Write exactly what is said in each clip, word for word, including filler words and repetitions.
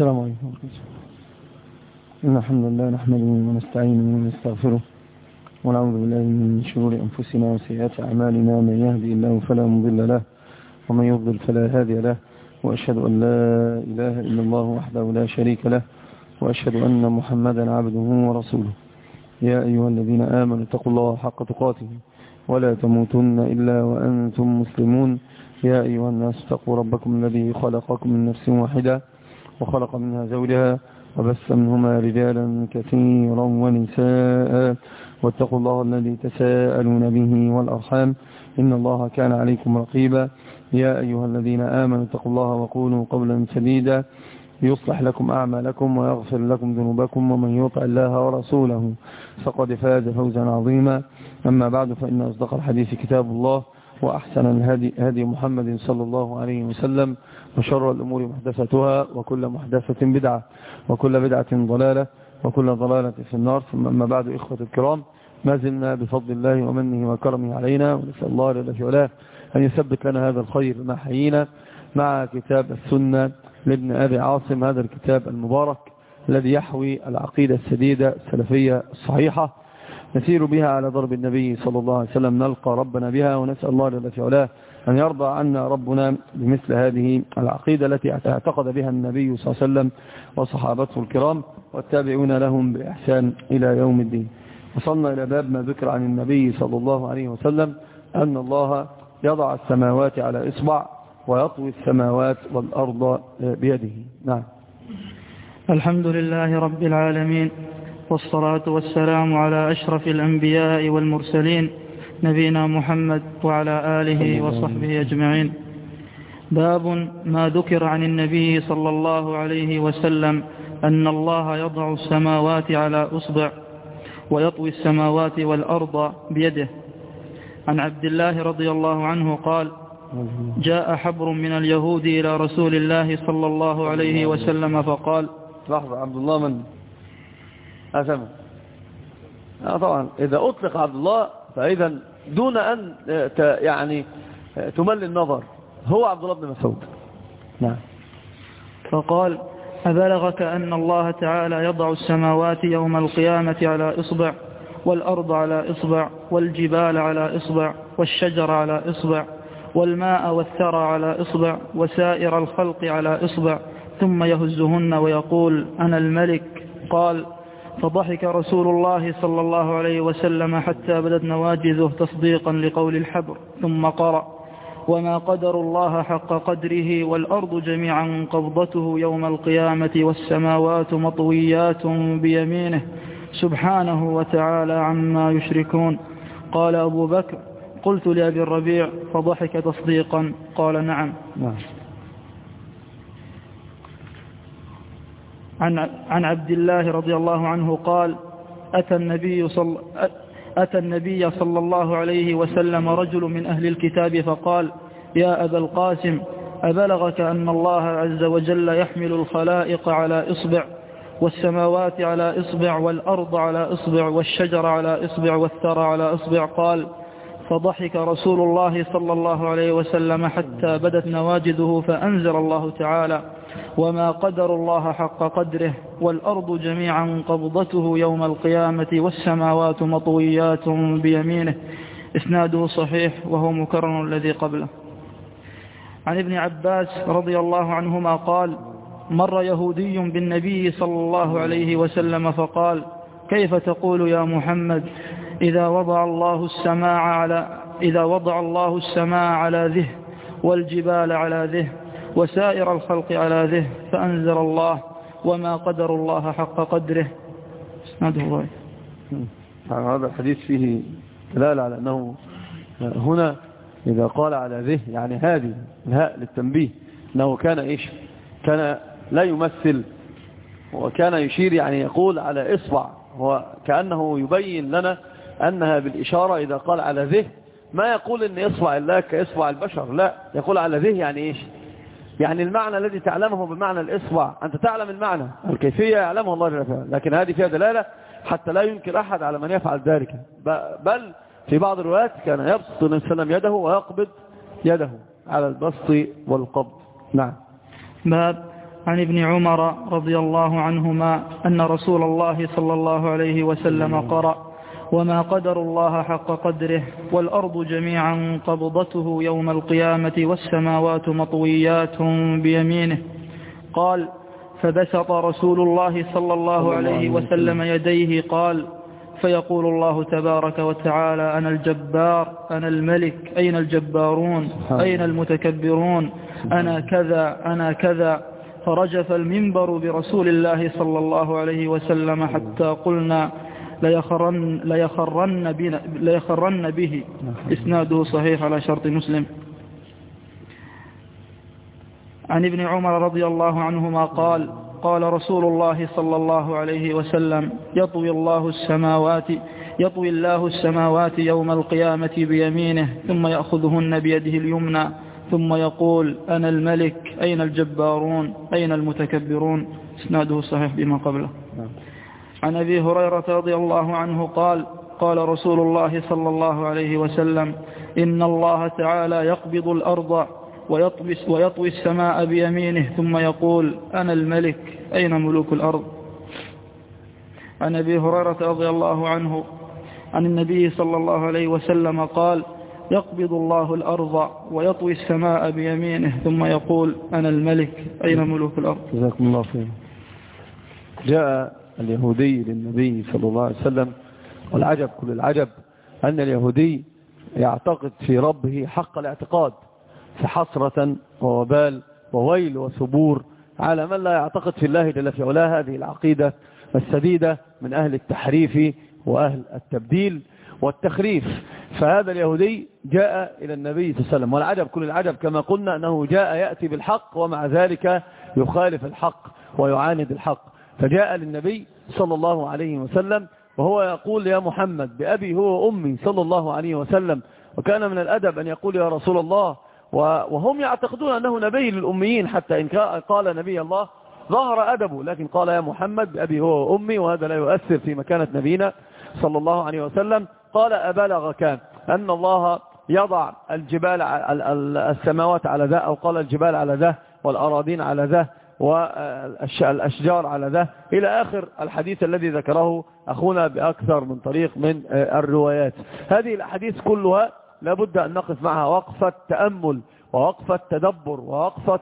السلام عليكم. إن الحمد لله نحمده ونستعينه ونستغفره ونعوذ بالله من شرور أنفسنا وسيئات أعمالنا. من يهدي الله فلا مضل له ومن يضلل فلا هادي له، وأشهد أن لا إله إلا الله وحده لا شريك له، وأشهد أن محمدا عبده ورسوله. يا أيها الذين آمنوا اتقوا الله حق تقاته ولا تموتن إلا وأنتم مسلمون. يا أيها الناس اتقوا ربكم الذي خلقكم من نفس واحدة وخلق منها زوجها وبث منهما رجالا كثيرا ونساء، واتقوا الله الذي تساءلون به والأرحام إن الله كان عليكم رقيبا. يا أيها الذين آمنوا اتقوا الله وقولوا قولا سديدا يصلح لكم أعمالكم ويغفر لكم ذنوبكم، ومن يطع الله ورسوله فقد فاز فوزا عظيما. أما بعد، فإن أصدق الحديث كتاب الله، وأحسن الهدي هدي محمد صلى الله عليه وسلم، وشر الأمور محدثتها، وكل محدثة بدعة، وكل بدعة ضلالة، وكل ضلالة في النار. ثم أما بعد، إخوة الكرام، ما زلنا بفضل الله ومنه وكرمه علينا، ونسأل الله جل وعلا أن يثبت لنا هذا الخير ما حيينا مع كتاب السنة لابن أبي عاصم، هذا الكتاب المبارك الذي يحوي العقيدة السديدة السلفية الصحيحة نسير بها على ضرب النبي صلى الله عليه وسلم، نلقى ربنا بها، ونسأل الله جل وعلا أن يرضى عنا ربنا بمثل هذه العقيدة التي اعتقد بها النبي صلى الله عليه وسلم وصحابته الكرام والتابعون لهم بإحسان إلى يوم الدين. وصلنا إلى باب ما ذكر عن النبي صلى الله عليه وسلم أن الله يضع السماوات على إصبع ويطوي السماوات والأرض بيده. نعم. الحمد لله رب العالمين، والصلاة والسلام على أشرف الأنبياء والمرسلين نبينا محمد وعلى آله وصحبه أجمعين. باب ما ذكر عن النبي صلى الله عليه وسلم أن الله يضع السماوات على أصبع ويطوي السماوات والأرض بيده. عن عبد الله رضي الله عنه قال: جاء حبر من اليهود إلى رسول الله صلى الله عليه وسلم فقال. لحظة، عبد الله من أسمع؟ آه طبعا إذا أطلق عبد الله فإذا دون أن يعني تمل النظر هو عبد الله بن مسعود. نعم. فقال: أبلغك أن الله تعالى يضع السماوات يوم القيامة على إصبع، والأرض على إصبع، والجبال على إصبع، والشجر على إصبع، والماء والثرى على إصبع، وسائر الخلق على إصبع، ثم يهزهن ويقول: أنا الملك. قال: فضحك رسول الله صلى الله عليه وسلم حتى بدت نواجذه تصديقا لقول الحبر، ثم قرأ: وما قدر الله حق قدره، والأرض جميعا قبضته يوم القيامة، والسماوات مطويات بيمينه سبحانه وتعالى عما يشركون. قال أبو بكر: قلت لأبي الربيع: فضحك تصديقا؟ قال: نعم. نعم. عن عن عبد الله رضي الله عنه قال: أتى النبي صلى أتى النبي صلى الله عليه وسلم رجل من أهل الكتاب فقال: يا أبا القاسم، أبلغك أن الله عز وجل يحمل الخلائق على إصبع، والسماوات على إصبع، والأرض على إصبع، والشجر على إصبع، والثرى على إصبع؟ قال: فضحك رسول الله صلى الله عليه وسلم حتى بدت نواجذه، فأنزل الله تعالى: وما قدر الله حق قدره، والأرض جميعا قبضته يوم القيامة، والسماوات مطويات بيمينه. إسناده صحيح وهو مكرر الذي قبله. عن ابن عباس رضي الله عنهما قال: مر يهودي بالنبي صلى الله عليه وسلم فقال: كيف تقول يا محمد إذا وضع الله السماء على إذا وضع الله السماء على ذه، والجبال على ذه، وسائر الخلق على ذه؟ فأنزل الله: وما قدر الله حق قدره. اسناده. هذا الحديث فيه دلالة على أنه هنا إذا قال على ذه يعني هذه الهاء للتنبيه، أنه كان إيش؟ كان لا يمثل، وكان يشير يعني يقول على إصبع، وكأنه يبين لنا أنها بالإشارة. إذا قال على ذه ما يقول إن إصبع الله كإصبع البشر، لا، يقول على ذه يعني إيش؟ يعني المعنى الذي تعلمه بمعنى الإصبع، أنت تعلم المعنى، الكيفية يعلمه الله جل وعلا، لكن هذه فيها دلالة حتى لا ينكر أحد على من يفعل ذلك. بل في بعض الروايات كان يبسط النبي صلى الله عليه وسلم يده ويقبض يده على البسط والقبض. نعم. باب عن ابن عمر رضي الله عنهما أن رسول الله صلى الله عليه وسلم قرأ: وما قدر الله حق قدره والأرض جميعا قبضته يوم القيامة والسماوات مطويات بيمينه. قال: فبسط رسول الله صلى الله عليه وسلم يديه قال: فيقول الله تبارك وتعالى: أنا الجبار، أنا الملك، أين الجبارون، أين المتكبرون، أنا كذا، أنا كذا. فرجف المنبر برسول الله صلى الله عليه وسلم حتى قلنا ليخرن, ليخرن, بنا ليخرن به. إسناده صحيح على شرط مسلم. عن ابن عمر رضي الله عنهما قال: قال رسول الله صلى الله عليه وسلم: يطوي الله السماوات يطوي الله السماوات يوم القيامة بيمينه ثم يأخذهن بيده اليمنى ثم يقول: أنا الملك، أين الجبارون، أين المتكبرون. إسناده صحيح بما قبله. عن أبي هريرة رضي الله عنه قال: قال رسول الله صلى الله عليه وسلم: إن الله تعالى يقبض الأرض ويطوي, ويطوي السماء بيمينه ثم يقول: أنا الملك، أين ملوك الأرض. عن أبي هريرة رضي الله عنه عن النبي صلى الله عليه وسلم قال: يقبض الله الأرض ويطوي السماء بيمينه ثم يقول: أنا الملك، أين ملوك الأرض. جزاكم الله خير. جاء اليهودي للنبي صلى الله عليه وسلم، والعجب كل العجب أن اليهودي يعتقد في ربه حق الاعتقاد، فحسرة ووبال وويل وثبور على من لا يعتقد في الله جل في علاه هذه العقيدة السديدة من أهل التحريف وأهل التبديل والتخريف. فهذا اليهودي جاء إلى النبي صلى الله عليه وسلم، والعجب كل العجب كما قلنا أنه جاء يأتي بالحق ومع ذلك يخالف الحق ويعاند الحق. فجاء للنبي صلى الله عليه وسلم وهو يقول: يا محمد بأبي هو أمي صلى الله عليه وسلم. وكان من الأدب أن يقول: يا رسول الله، وهم يعتقدون أنه نبي للأميين، حتى إن قال نبي الله ظهر أدبه، لكن قال: يا محمد بأبي هو أمي، وهذا لا يؤثر في مكانة نبينا صلى الله عليه وسلم. قال: أبلغك أن الله يضع الجبال السماوات على ذا، أو قال الجبال على ذا والأراضين على ذا والأشجار على ذا، إلى آخر الحديث الذي ذكره أخونا بأكثر من طريق من الروايات. هذه الأحاديث كلها لابد أن نقف معها وقفة تأمل ووقفة تدبر ووقفة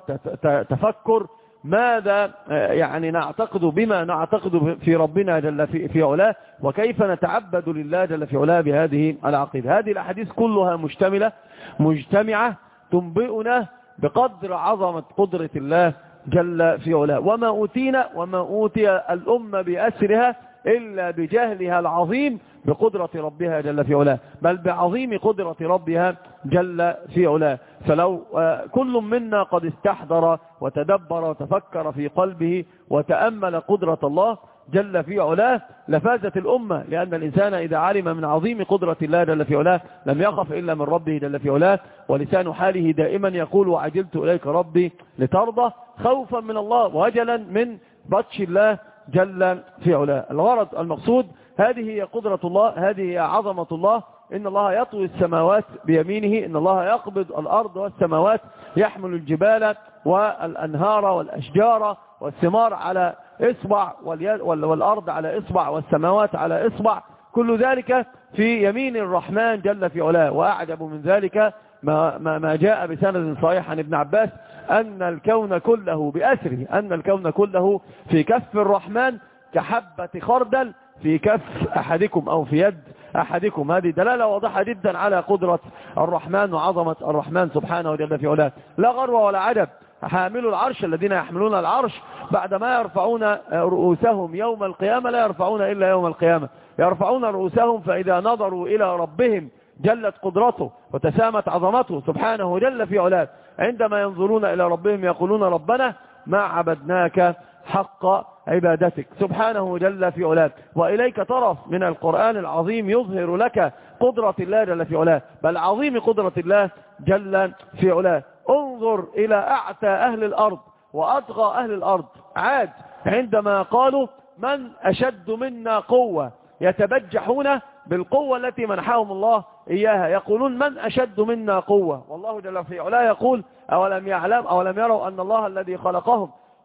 تفكر. ماذا يعني نعتقد بما نعتقد في ربنا جل في علاه، وكيف نتعبد لله جل في علاه بهذه العقيدة. هذه الأحاديث كلها مشتملة مجتمعة تنبئنا بقدر عظمة قدرة الله جل في علاه، وما أوتينا وما أوتي الأمة بأسرها إلا بجهلها العظيم بقدرة ربها جل في علاه، بل بعظيم قدرة ربها جل في علاه. فلو كل منا قد استحضر وتدبر وتفكر في قلبه وتأمل قدرة الله جل في علاه لفازت الأمة، لأن الإنسان إذا علم من عظيم قدرة الله جل في علاه لم يخف إلا من ربه جل في علاه. ولسان حاله دائما يقول: وعجلت إليك ربي لترضى، خوفا من الله ووجلا من بطش الله جل في علاه. الغرض المقصود هذه هي قدرة الله، هذه هي عظمة الله. إن الله يطوي السماوات بيمينه، إن الله يقبض الأرض والسماوات، يحمل الجبال والأنهار والأشجار والثمار على إصبع، والأرض على إصبع، والسماوات على إصبع، كل ذلك في يمين الرحمن جل في علاه. وأعجب من ذلك ما, ما, ما جاء بسند صحيح عن ابن عباس أن الكون كله بأسره، أن الكون كله في كف الرحمن كحبة خردل في كف أحدكم أو في يد أحدكم. هذه دلالة واضحة جدا على قدرة الرحمن وعظمة الرحمن سبحانه وجل في علاه. لا غرو ولا عجب، حاملوا العرش الذين يحملون العرش بعدما يرفعون رؤوسهم يوم القيامة لا يرفعون إلا يوم القيامة، يرفعون رؤوسهم فإذا نظروا إلى ربهم جلت قدرته وتسامت عظمته سبحانه وجل في علاه، عندما ينظرون إلى ربهم يقولون: ربنا ما عبدناك حق عبادتك سبحانه جل في علاه. وإليك طرف من القرآن العظيم يظهر لك قدرة الله جل في علاه، بل عظيم قدرة الله جل في علاه. انظر إلى أعتى أهل الأرض وأطغى أهل الأرض، عاد، عندما قالوا: من أشد منا قوة، يتبجحون بالقوة التي منحهم الله إياها، يقولون: من أشد منا قوة. والله جل في علاه يقول: أولم يعلم أولم يروا أن الله الذي خلقهم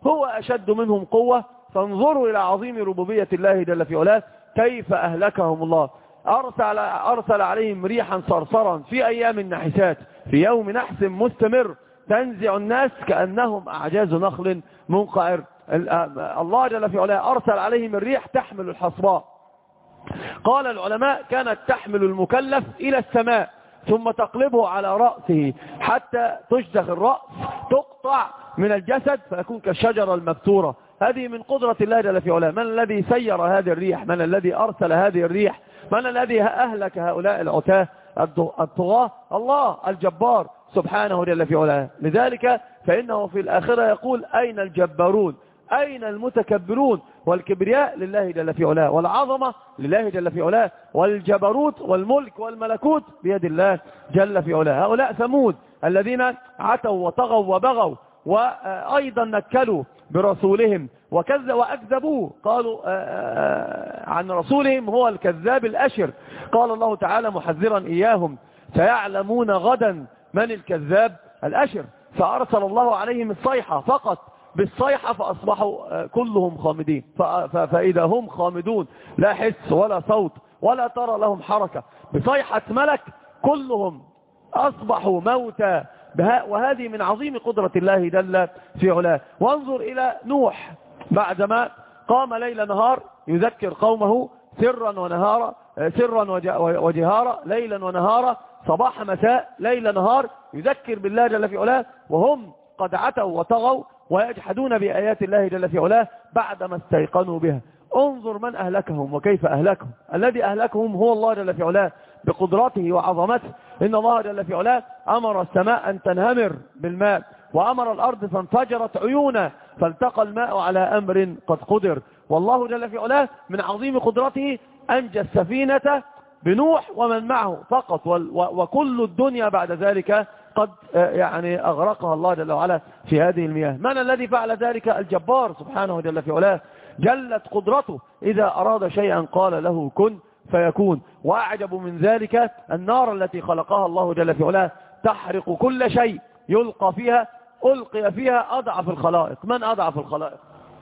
هو أشد منهم قوة. فانظروا إلى عظيم ربوبية الله جل في علاه كيف أهلكهم الله. أرسل, أرسل عليهم ريحا صرصرا في أيام النحسات في يوم نحس مستمر تنزع الناس كأنهم أعجاز نخل منقعر. الله جل في علاه أرسل عليهم الريح تحمل الحصباء. قال العلماء كانت تحمل المكلف إلى السماء ثم تقلبه على رأسه حتى تشدخ الرأس تقطع من الجسد فيكون كالشجرة المبتورة. هذه من قدرة الله جل في علاه. من الذي سير هذه الريح؟ من الذي أرسل هذه الريح؟ من الذي أهلك هؤلاء العتاه الطغاة؟ الله الجبار سبحانه جل في علاه. لذلك فإنه في الآخرة يقول أين الجبارون؟ أين المتكبرون؟ والكبرياء لله جل في علاه، والعظمة لله جل في علاه، والجبروت والملك والملكوت بيد الله جل في علاه. هؤلاء ثمود الذين عتوا وطغوا وبغوا وأيضا نكلوا برسولهم وكذب وأكذبوه. قالوا عن رسولهم هو الكذاب الأشر. قال الله تعالى محذرا إياهم سيعلمون غدا من الكذاب الأشر. فأرسل الله عليهم الصيحة فقط بالصيحة فأصبحوا كلهم خامدين. فإذا هم خامدون لا حس ولا صوت ولا ترى لهم حركة بصيحة ملك كلهم أصبحوا موتى. وهذه من عظيم قدرة الله جل في علاه. وانظر إلى نوح بعدما قام ليل نهار يذكر قومه سرا ونهارا سرا وجهارا ليلا ونهارا صباح مساء ليل نهار يذكر بالله جل في علاه وهم قد عتوا وطغوا ويجحدون بآيات الله جل في علاه بعدما استيقنوا بها. انظر من أهلكهم وكيف أهلكهم. الذي أهلكهم هو الله جل في علاه بقدرته وعظمته. إن الله جل في علاه أمر السماء أن تنهمر بالماء وأمر الأرض فانفجرت عيونا فالتقى الماء على أمر قد قدر. والله جل في علاه من عظيم قدرته أنجى السفينة بنوح ومن معه فقط وكل الدنيا بعد ذلك قد يعني أغرقها الله جل وعلا في هذه المياه. من الذي فعل ذلك؟ الجبار سبحانه جل في علاه. جلت قدرته إذا أراد شيئا قال له كن فيكون. وأعجب من ذلك النار التي خلقها الله جل في علاه تحرق كل شيء يلقى فيها ألقي فيها أضعف الخلائق. من أضعف الخلائق؟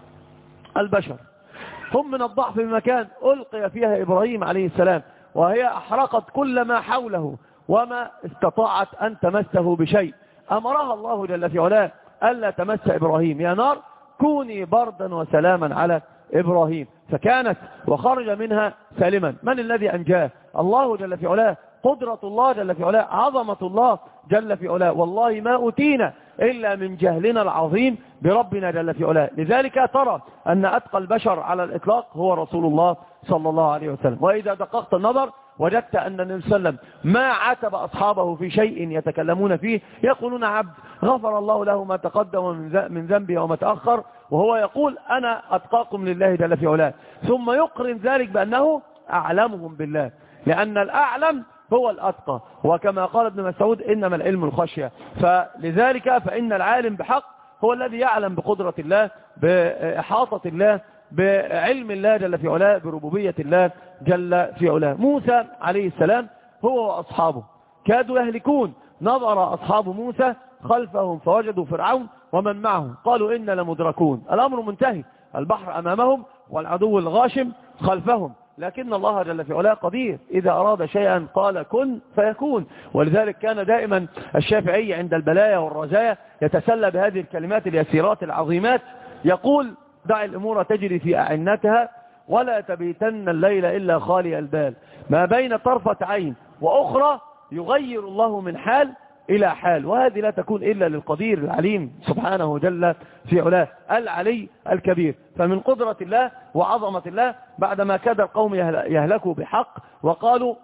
البشر. هم من الضعف بمكان. ألقي فيها إبراهيم عليه السلام وهي أحرقت كل ما حوله وما استطاعت أن تمسه بشيء. أمرها الله جل في علاه ألا تمس إبراهيم. يا نار كوني بردا وسلاما على إبراهيم فكانت وخرج منها سالما. من الذي أنجاه؟ الله جل في علاه. قدرة الله جل في علاه. عظمة الله جل في علاه. والله ما أوتينا إلا من جهلنا العظيم بربنا جل في علاه. لذلك ترى أن أتقى البشر على الإطلاق هو رسول الله صلى الله عليه وسلم. وإذا دققت النظر وجدت أن النبي صلى الله عليه وسلم ما عاتب أصحابه في شيء يتكلمون فيه يقولون عبد غفر الله له ما تقدم من ذنبه وما تأخر وهو يقول أنا أتقاكم لله جل في علاه. ثم يقرن ذلك بأنه أعلمهم بالله لأن الأعلم هو الأتقى. وكما قال ابن مسعود إنما العلم الخشية. فلذلك فإن العالم بحق هو الذي يعلم بقدرة الله بإحاطة الله بعلم الله جل في علاه بربوبية الله جل في علاه. موسى عليه السلام هو وأصحابه كادوا يهلكون. نظر أصحاب موسى خلفهم فوجدوا فرعون ومن معه قالوا إن لمدركون. الأمر منتهي. البحر أمامهم والعدو الغاشم خلفهم. لكن الله جل في علاه قدير إذا أراد شيئا قال كن فيكون. ولذلك كان دائما الشافعي عند البلايا والرزايا يتسلى بهذه الكلمات اليسيرات العظيمات يقول دع الأمور تجري في أعنتها ولا تبيتن الليل إلا خالي البال. ما بين طرفة عين وأخرى يغير الله من حال إلى حال. وهذه لا تكون إلا للقدير العليم سبحانه جل في علاه العلي الكبير. فمن قدرة الله وعظمة الله بعدما كاد القوم يهلكوا بحق وقالوا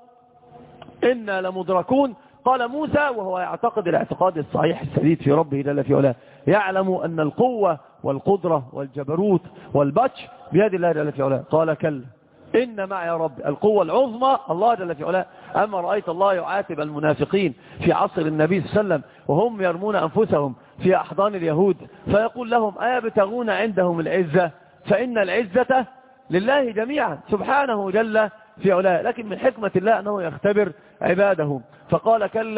إنا لمدركون قال موسى وهو يعتقد الاعتقاد الصحيح السديد في ربه جل في علاه يعلم أن القوة والقدرة والجبروت والبطش بيد الله جل في علاه قال كلا إن معي رب. القوة العظمى الله جل في علاه. أما رأيت الله يعاتب المنافقين في عصر النبي صلى الله عليه وسلم وهم يرمون أنفسهم في أحضان اليهود فيقول لهم أيبتغون عندهم العزة فإن العزة لله جميعا سبحانه جل في علاه. لكن من حكمة الله أنه يختبر عباده فقال كلا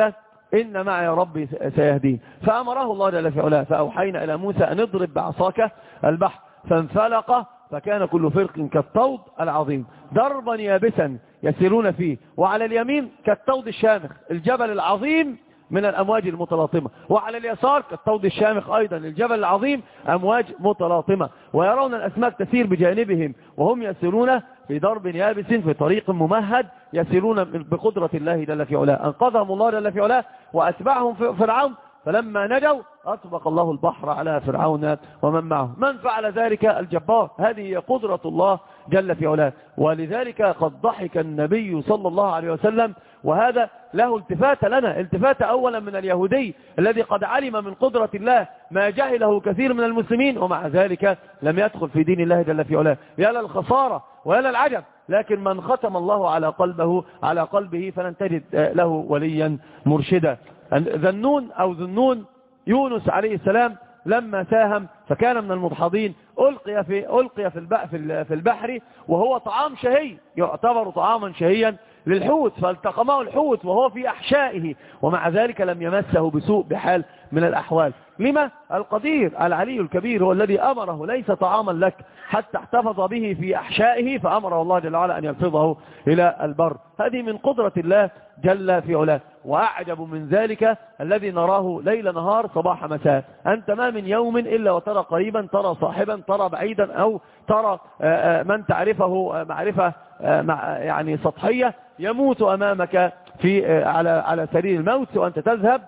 إن معي ربي سيهدين. فأمره الله جل في علاه فأوحينا إلى موسى أن اضرب بعصاك البحر فانفلق فكان كل فرق كالطود العظيم ضربا يابسا يسيرون فيه، وعلى اليمين كالطود الشامخ الجبل العظيم من الأمواج المتلاطمة، وعلى اليسار كالطود الشامخ أيضا الجبل العظيم أمواج متلاطمة، ويرون الأسماك تسير بجانبهم وهم يسيرون في ضرب يابس في طريق ممهد يسيرون بقدرة الله جل في علاه. أنقذهم الله جل في علاه وأتبعهم فرعون، فلما نجوا أطبق الله البحر على فرعون ومن معه. من فعل ذلك؟ الجبار. هذه هي قدرة الله جل في علاه. ولذلك قد ضحك النبي صلى الله عليه وسلم، وهذا له التفات لنا، التفات أولا من اليهودي الذي قد علم من قدرة الله ما جهله كثير من المسلمين، ومع ذلك لم يدخل في دين الله جل في علاه. يا للخسارة ويا للعجب. لكن من ختم الله على قلبه على قلبه فلن تجد له وليا مرشدا. ذنون أو ذنون يونس عليه السلام لما ساهم فكان من المدحضين ألقي في ألقي في في البحر وهو طعام شهي، يعتبر طعاما شهيا للحوت، فالتقمه الحوت وهو في أحشائه، ومع ذلك لم يمسه بسوء بحال من الأحوال. لما؟ القدير العلي الكبير هو الذي أمره ليس طعاما لك حتى احتفظ به في أحشائه، فأمره الله جل وعلا أن يلفظه إلى البر. هذه من قدرة الله جل في علاه. وأعجب من ذلك الذي نراه ليل نهار صباح مساء. أنت ما من يوم إلا وترى قريبا، ترى صاحبا، ترى بعيدا، أو ترى من تعرفه معرفة يعني سطحية يموت أمامك في على على سرير الموت، وأنت تذهب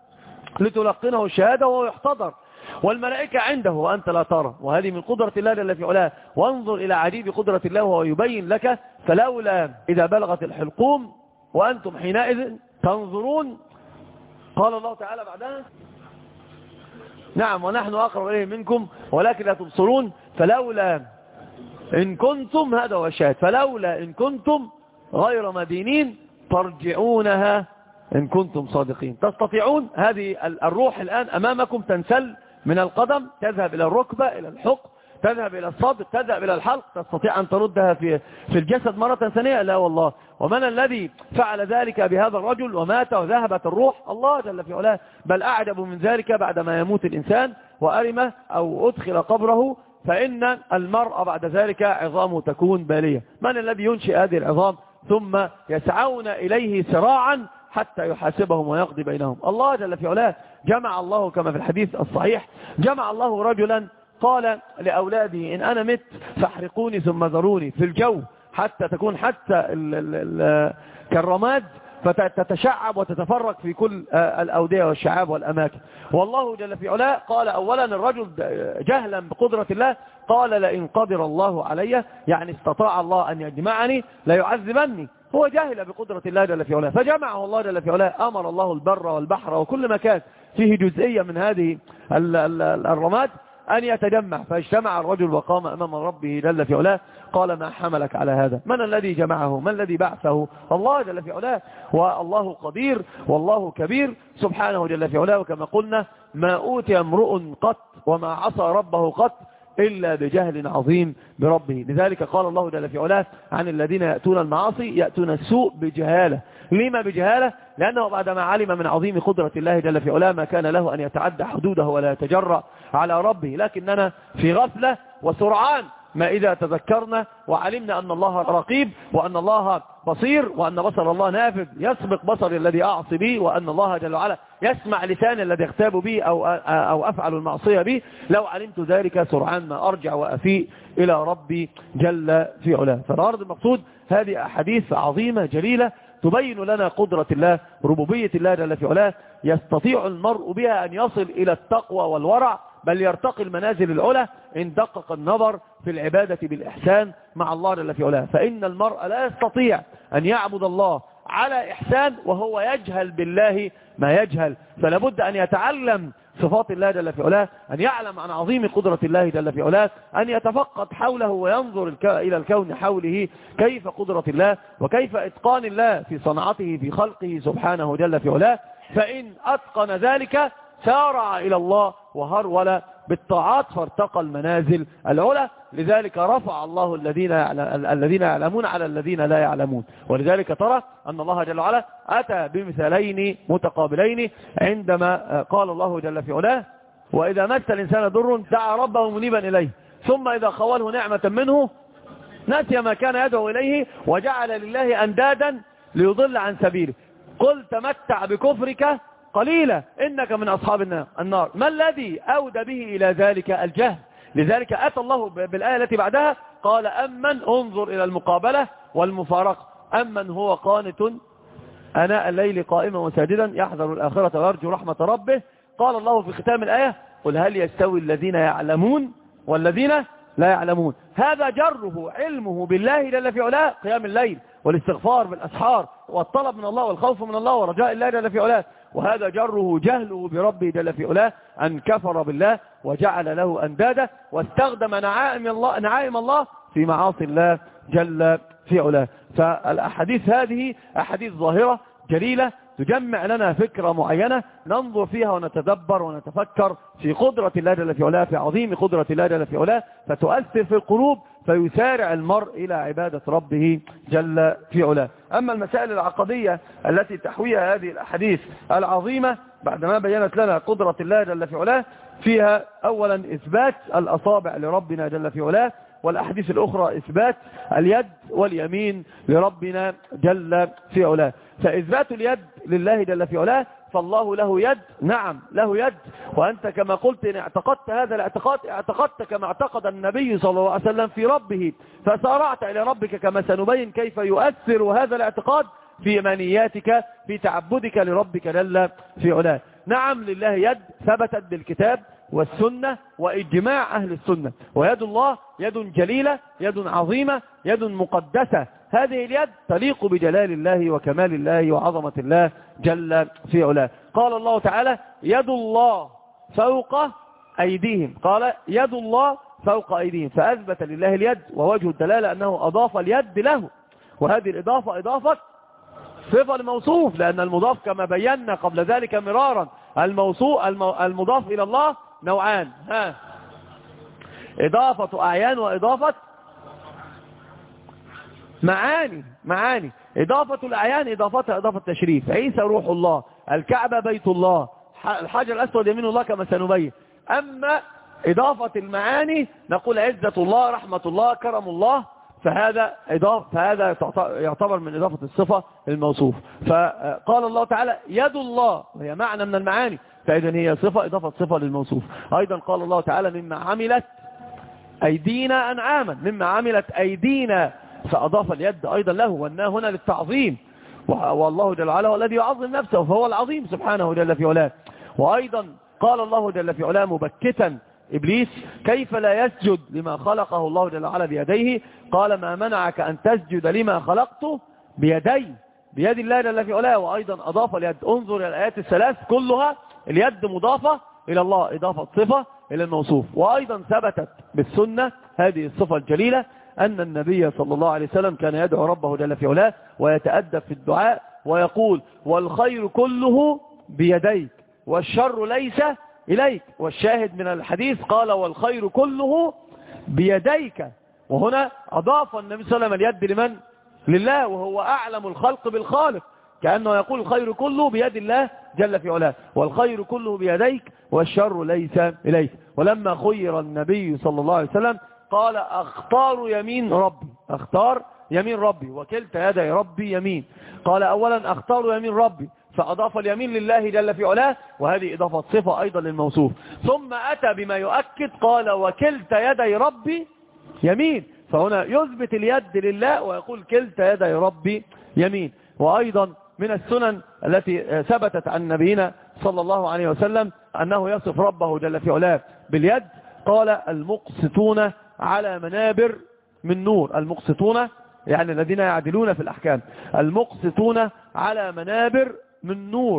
لتلقنه الشهادة وهو يحتضر والملائكة عنده وأنت لا ترى. وهذه من قدرة الله جل في علاه. وانظر إلى عجيب قدرة الله وهو يبين لك: فلولا إذا بلغت الحلقوم وأنتم حينئذ تنظرون. قال الله تعالى بعدها: نعم ونحن أقرب إليه منكم ولكن لا تبصرون. فلولا إن كنتم، هذا هو الشاهد، فلولا إن كنتم غير مدينين ترجعونها إن كنتم صادقين. تستطيعون. هذه الروح الآن أمامكم تنسل من القدم، تذهب إلى الركبة، إلى الحق، تذهب إلى الصدر، تذهب إلى الحلق. تستطيع أن تردها في في الجسد مرة ثانية؟ لا والله. ومن الذي فعل ذلك بهذا الرجل ومات وذهبت الروح؟ الله جل في علاه. بل أعجب من ذلك بعدما يموت الإنسان وأرمه أو أدخل قبره، فإن المرء بعد ذلك عظامه تكون بالية. من الذي ينشئ هذه العظام ثم يسعون إليه سراعا حتى يحاسبهم ويقضي بينهم؟ الله جل في علاه. جمع الله كما في الحديث الصحيح، جمع الله رجلا قال لأولاده: إن أنا مت فاحرقوني ثم ذروني في الجو حتى تكون حتى ال ال ال كالرماد، فتتشعب وتتفرق في كل الأودية والشعاب والأماكن. والله جل في علاه قال أولا الرجل جهلا بقدرة الله قال: لئن قدر الله علي، يعني استطاع الله أن يجمعني لا يعذبني. هو جاهل بقدرة الله جل في علاه، فجمعه الله جل في علاه. أمر الله البر والبحر وكل مكان فيه جزئية من هذه الرماد أن يتجمع، فاجتمع الرجل وقام أمام ربه جل في علاه. قال: ما حملك على هذا؟ من الذي جمعه؟ من الذي بعثه؟ الله جل في علاه. والله قدير والله كبير سبحانه جل في علاه. وكما قلنا: ما أوتي امرؤ قط وما عصى ربه قط إلا بجهل عظيم بربه. لذلك قال الله جل في علاه عن الذين يأتون المعاصي: يأتون السوء بجهالة. لما بجهالة؟ لأنه بعدما علم من عظيم قدرة الله جل في علاه ما كان له أن يتعدى حدوده ولا يتجرأ على ربه. لكننا في غفلة وسرعان ما إذا تذكرنا وعلمنا أن الله رقيب وأن الله بصير وأن بصر الله نافذ يسبق بصر الذي أعصي به، وأن الله جل وعلا يسمع لسان الذي اغتاب به أو, أو أفعل المعصية به. لو علمت ذلك سرعان ما أرجع وأفيء إلى ربي جل في علاه. فالأرض المقصود هذه أحاديث عظيمة جليلة تبين لنا قدرة الله، ربوبية الله جل في علاه، يستطيع المرء بها أن يصل إلى التقوى والورع، بل يرتقي المنازل العلى إن دقق النظر في العبادة بالإحسان مع الله جل في علاه. فإن المرء لا يستطيع أن يعبد الله على إحسان وهو يجهل بالله ما يجهل، فلابد أن يتعلم صفات الله جل في علاه، أن يعلم عن عظيم قدرة الله جل في علاه، أن يتفقد حوله وينظر إلى الكون حوله كيف قدرة الله وكيف إتقان الله في صنعته في خلقه سبحانه جل في علاه. فإن أتقن ذلك سارع إلى الله وهرول بالطاعات فارتقى المنازل العلى. لذلك رفع الله الذين الذين يعلمون على الذين لا يعلمون. ولذلك ترى أن الله جل وعلا أتى بمثالين متقابلين عندما قال الله جل في علاه وإذا مس الإنسان ضر دعا ربه منيبا إليه ثم إذا خوله نعمة منه نسي ما كان يدعو إليه وجعل لله أندادا ليضل عن سبيله. قل تمتع بكفرك قليلا إنك من أصحاب النار. ما الذي أودى به إلى ذلك؟ الجهل. لذلك أتى الله بالآية التي بعدها قال أمن انظر إلى المقابلة والمفارقة أمن هو قانت أناء الليل قائما وساجدا يحذر الآخرة ويرجو رحمة ربه. قال الله في ختام الآية قل هل يستوي الذين يعلمون والذين لا يعلمون. هذا جره علمه بالله جل في علاه قيام الليل والاستغفار بالأسحار والطلب من الله والخوف من الله ورجاء الله جل في علاه. وهذا جره جهله بربه جل في علاه أن كفر بالله وجعل له أندادا واستخدم نعائم الله, نعائم الله في معاصي الله جل في علاه. فالأحاديث هذه أحاديث ظاهرة جليلة تجمع لنا فكرة معينة ننظر فيها ونتدبر ونتفكر في قدرة الله جل في علاه في عظيم قدرة الله جل في علاه فتؤثر في القلوب فيسارع المرء إلى عبادة ربه جل في علاه. أما المسائل العقدية التي تحويها هذه الأحاديث العظيمة بعدما بينت لنا قدرة الله جل في علاه فيها أولا إثبات الأصابع لربنا جل في علاه والأحاديث الأخرى إثبات اليد واليمين لربنا جل في علاه. فإثبات اليد لله جل في علاه فالله له يد نعم له يد وأنت كما قلت إن اعتقدت هذا الاعتقاد اعتقدت كما اعتقد النبي صلى الله عليه وسلم في ربه فسارعت إلى ربك كما سنبين كيف يؤثر هذا الاعتقاد في إيمانياتك في تعبدك لربك جل في علاه. نعم لله يد ثبتت بالكتاب والسنة وإجماع أهل السنة ويد الله يد جليلة يد عظيمة يد مقدسة. هذه اليد تليق بجلال الله وكمال الله وعظمة الله جل في علاه. قال الله تعالى يد الله فوق أيديهم قال يد الله فوق أيديهم فأثبت لله اليد ووجه الدلالة أنه أضاف اليد له وهذه الإضافة إضافة صفة الموصوف لأن المضاف كما بينا قبل ذلك مرارا الموصوف المضاف إلى الله نوعان ها إضافة أعيان وإضافة معاني معاني. إضافة الأعيان إضافتها إضافة تشريف عيسى روح الله الكعبة بيت الله الحجر الأسود يمين الله كما سنبين. أما إضافة المعاني نقول عزة الله رحمة الله كرم الله فهذا إضافة فهذا يعتبر من إضافة الصفة الموصوف. فقال الله تعالى يد الله وهي معنى من المعاني فإذن هي صفة إضافة صفة للموصوف. أيضا قال الله تعالى مما عملت أيدينا أنعاما مما عملت أيدينا فأضاف اليد أيضا له وأنها هنا للتعظيم والله جل وعلا هو الذي يعظم نفسه فهو العظيم سبحانه جل في علاه. وأيضا قال الله جل في علاه مبكتا إبليس كيف لا يسجد لما خلقه الله جل وعلا بيديه قال ما منعك أن تسجد لما خلقته بيدي بيد الله جل في علاه. وأيضا أضاف اليد. انظر إلى الآيات الثلاث كلها اليد مضافة إلى الله إضافة صفة إلى الموصوف. وأيضا ثبتت بالسنة هذه الصفة الجليلة أن النبي صلى الله عليه وسلم كان يدعو ربه جل في علاه ويتأدب في الدعاء ويقول والخير كله بيديك والشر ليس إليك. والشاهد من الحديث قال والخير كله بيديك وهنا أضاف النبي صلى الله عليه وسلم اليد لمن؟ لله وهو أعلم الخلق بالخالق كأنه يقول الخير كله بيد الله جل في علاه والخير كله بيديك والشر ليس إليك. ولما خير النبي صلى الله عليه وسلم قال أختار يمين ربي أختار يمين ربي وكلتا يدي ربي يمين. قال أولا أختار يمين ربي فأضاف اليمين لله جل في علاه وهذه إضافة صفة أيضا للموصوف. ثم أتى بما يؤكد قال وكلتا يدي ربي يمين فهنا يثبت اليد لله ويقول كلتا يدي ربي يمين. وأيضا من السنن التي ثبتت عن نبينا صلى الله عليه وسلم أنه يصف ربه جل في علاه باليد قال المقسطون على منابر من نور. المقسطون يعني الذين يعدلون في الأحكام المقسطون على منابر من نور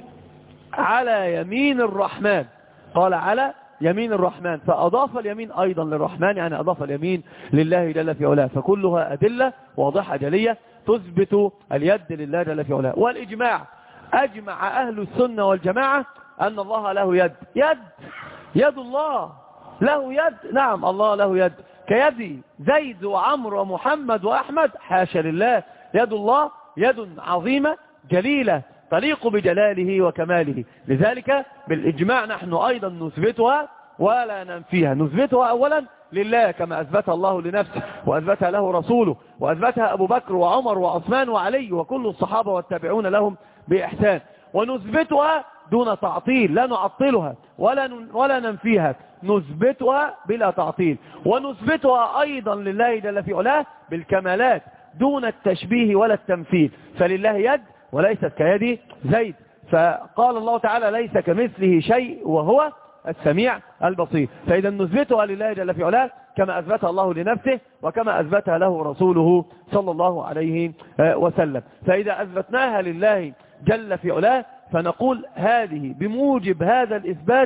على يمين الرحمن قال على يمين الرحمن فأضاف اليمين أيضا للرحمن يعني أضاف اليمين لله جل في علاه. فكلها أدلة واضحة جلية تثبت اليد لله جل في علاه. والإجماع أجمع أهل السنة والجماعة أن الله له يد. يد يد الله له يد، نعم الله له يد كيد زيد وعمر ومحمد وأحمد، حاشا لله. يد الله يد عظيمة جليلة تليق بجلاله وكماله، لذلك بالإجماع نحن أيضا نثبتها ولا ننفيها. نثبتها أولا لله كما أثبتها الله لنفسه وأثبتها له رسوله وأثبتها أبو بكر وعمر وعثمان وعلي وكل الصحابة والتابعون لهم بإحسان، ونثبتها دون تعطيل، لا نعطلها ولا ولا ننفيها، نثبتها بلا تعطيل، ونثبتها أيضا لله جل في علاه بالكمالات دون التشبيه ولا التمثيل. فلله يد وليست كيد زيد، فقال الله تعالى ليس كمثله شيء وهو السميع البصير. فإذا نثبتها لله جل في علاه كما أثبتها الله لنفسه وكما أثبتها له رسوله صلى الله عليه وسلم. فإذا أثبتناها لله جل في علاه فنقول هذه بموجب هذا الإثبات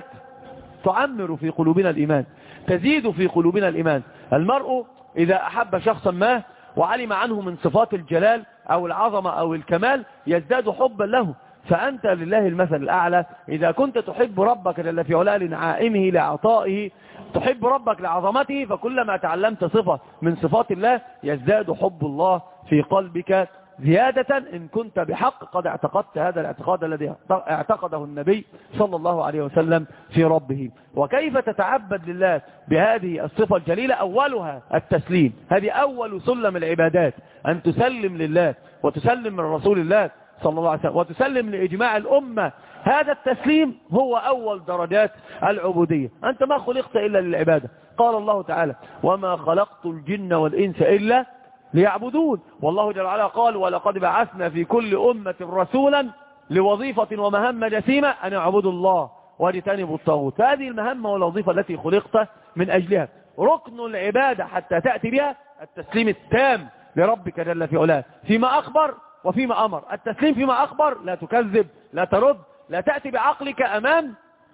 تعمر في قلوبنا الإيمان، تزيد في قلوبنا الإيمان. المرء إذا أحب شخصا ما وعلم عنه من صفات الجلال أو العظمة أو الكمال يزداد حبا له. فأنت لله المثل الأعلى، إذا كنت تحب ربك جل في علاه لنعائمه لعطائه، تحب ربك لعظمته، فكلما تعلمت صفة من صفات الله يزداد حب الله في قلبك زيادة إن كنت بحق قد اعتقدت هذا الاعتقاد الذي اعتقده النبي صلى الله عليه وسلم في ربه. وكيف تتعبد لله بهذه الصفة الجليلة؟ أولها التسليم، هذه أول سلم العبادات، أن تسلم لله وتسلم من رسول الله صلى الله عليه وسلم وتسلم لإجماع الأمة. هذا التسليم هو أول درجات العبودية. أنت ما خلقت إلا للعبادة، قال الله تعالى وما خلقت الجن والإنس إلا ليعبدون، والله جل وعلا قال ولقد بعثنا في كل أمة رسولا لوظيفة ومهمة جسيمة أن يعبدوا الله واجتنبوا الطاغوت. هذه المهمة والوظيفة التي خلقت من أجلها. ركن العبادة حتى تأتي بها التسليم التام لربك جل في علاه فيما أخبر وفيما أمر. التسليم فيما أخبر، لا تكذب، لا ترد، لا تأتي بعقلك أمام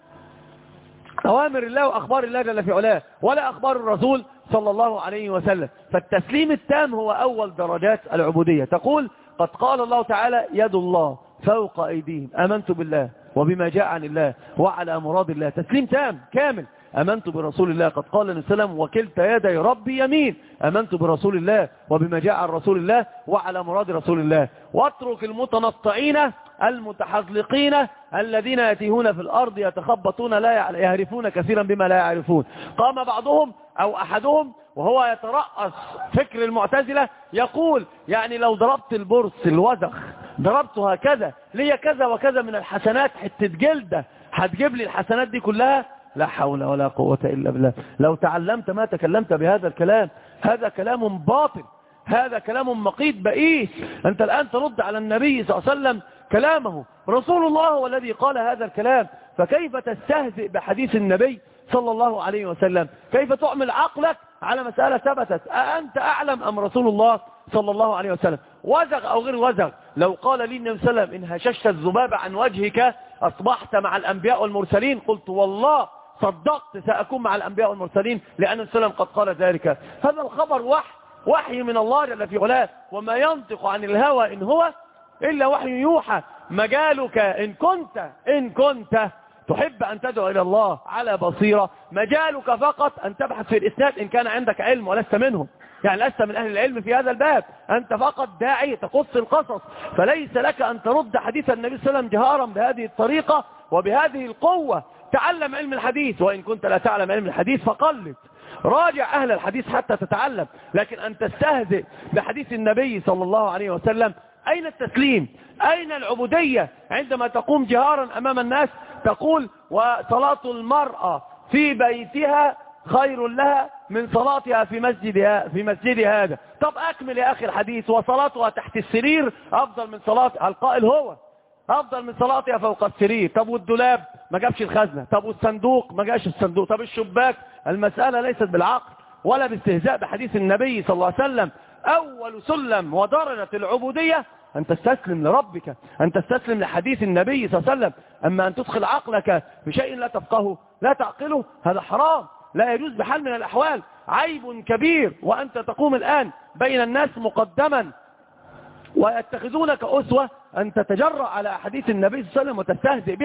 أوامر الله وأخبار الله جل في علاه ولا أخبار الرسول صلى الله عليه وسلم. فالتسليم التام هو أول درجات العبودية. تقول قد قال الله تعالى يد الله فوق أيديهم آمنت بالله وبما جاء عن الله وعلى مراد الله. تسليم تام كامل. آمنت برسول الله قد قال النبي صلى الله عليه وسلم وكلتا يدي ربي يمين. آمنت برسول الله وبما جاء عن رسول الله وعلى مراد رسول الله. واترك المتنطعين المتحزلقين الذين يتيهون في الأرض يتخبطون لا يعرفون كثيرا بما لا يعرفون. قام بعضهم أو أحدهم وهو يترأس فكر المعتزلة يقول يعني لو ضربت البرص الوزخ ضربته هكذا لي كذا وكذا من الحسنات حتة جلدة هتجيب لي الحسنات دي كلها؟ لا حول ولا قوة إلا بالله. لو تعلمت ما تكلمت بهذا الكلام، هذا كلام باطل، هذا كلام مقيت بئيس. أنت الآن ترد على النبي صلى الله عليه وسلم كلامه، رسول الله هو الذي قال هذا الكلام، فكيف تستهزئ بحديث النبي صلى الله عليه وسلم؟ كيف تعمل عقلك على مسألة ثبتت؟ أأنت أعلم أم رسول الله صلى الله عليه وسلم؟ وزغ أو غير وزغ، لو قال لي النبي صلى الله عليه وسلم إن هششت الذباب عن وجهك أصبحت مع الأنبياء والمرسلين، قلت والله صدقت سأكون مع الأنبياء والمرسلين لأن النبي صلى الله عليه وسلم قد قال ذلك. هذا الخبر وحي وحي من الله جل في علاه، وما ينطق عن الهوى إن هو إلا وحي يوحى. مجالك إن كنت إن كنت تحب أن تدعو إلى الله على بصيرة، مجالك فقط أن تبحث في الإسناد إن كان عندك علم ولست منهم، يعني لست من أهل العلم في هذا الباب، أنت فقط داعي تقص القصص، فليس لك أن ترد حديث النبي صلى الله عليه وسلم جهارا بهذه الطريقة وبهذه القوة. تعلم علم الحديث، وإن كنت لا تعلم علم الحديث فقلد، راجع أهل الحديث حتى تتعلم. لكن أن تستهزئ بحديث النبي صلى الله عليه وسلم، أين التسليم؟ أين العبودية عندما تقوم جهارا أمام الناس تقول وصلاة المرأة في بيتها خير لها من صلاتها في مسجدها في مسجدها هذا؟ طب أكمل يا أخي الحديث، وصلاتها تحت السرير أفضل من صلاة القائل هو أفضل من صلاتها فوق السرير. طب والدولاب ما جابش الخزنة، طب والصندوق ما جاش الصندوق، طب الشباك. المسألة ليست بالعقل ولا باستهزاء بحديث النبي صلى الله عليه وسلم. أول سلم ودرجة العبودية أن تستسلم لربك، أن تستسلم لحديث النبي صلى الله عليه وسلم. أما أن تدخل عقلك بشيء لا تفقهه لا تعقله هذا حرام، لا يجوز بحال من الأحوال، عيب كبير. وأنت تقوم الآن بين الناس مقدما ويتخذونك أسوة أن تتجرأ على حديث النبي صلى الله عليه وسلم وتستهزئ بها.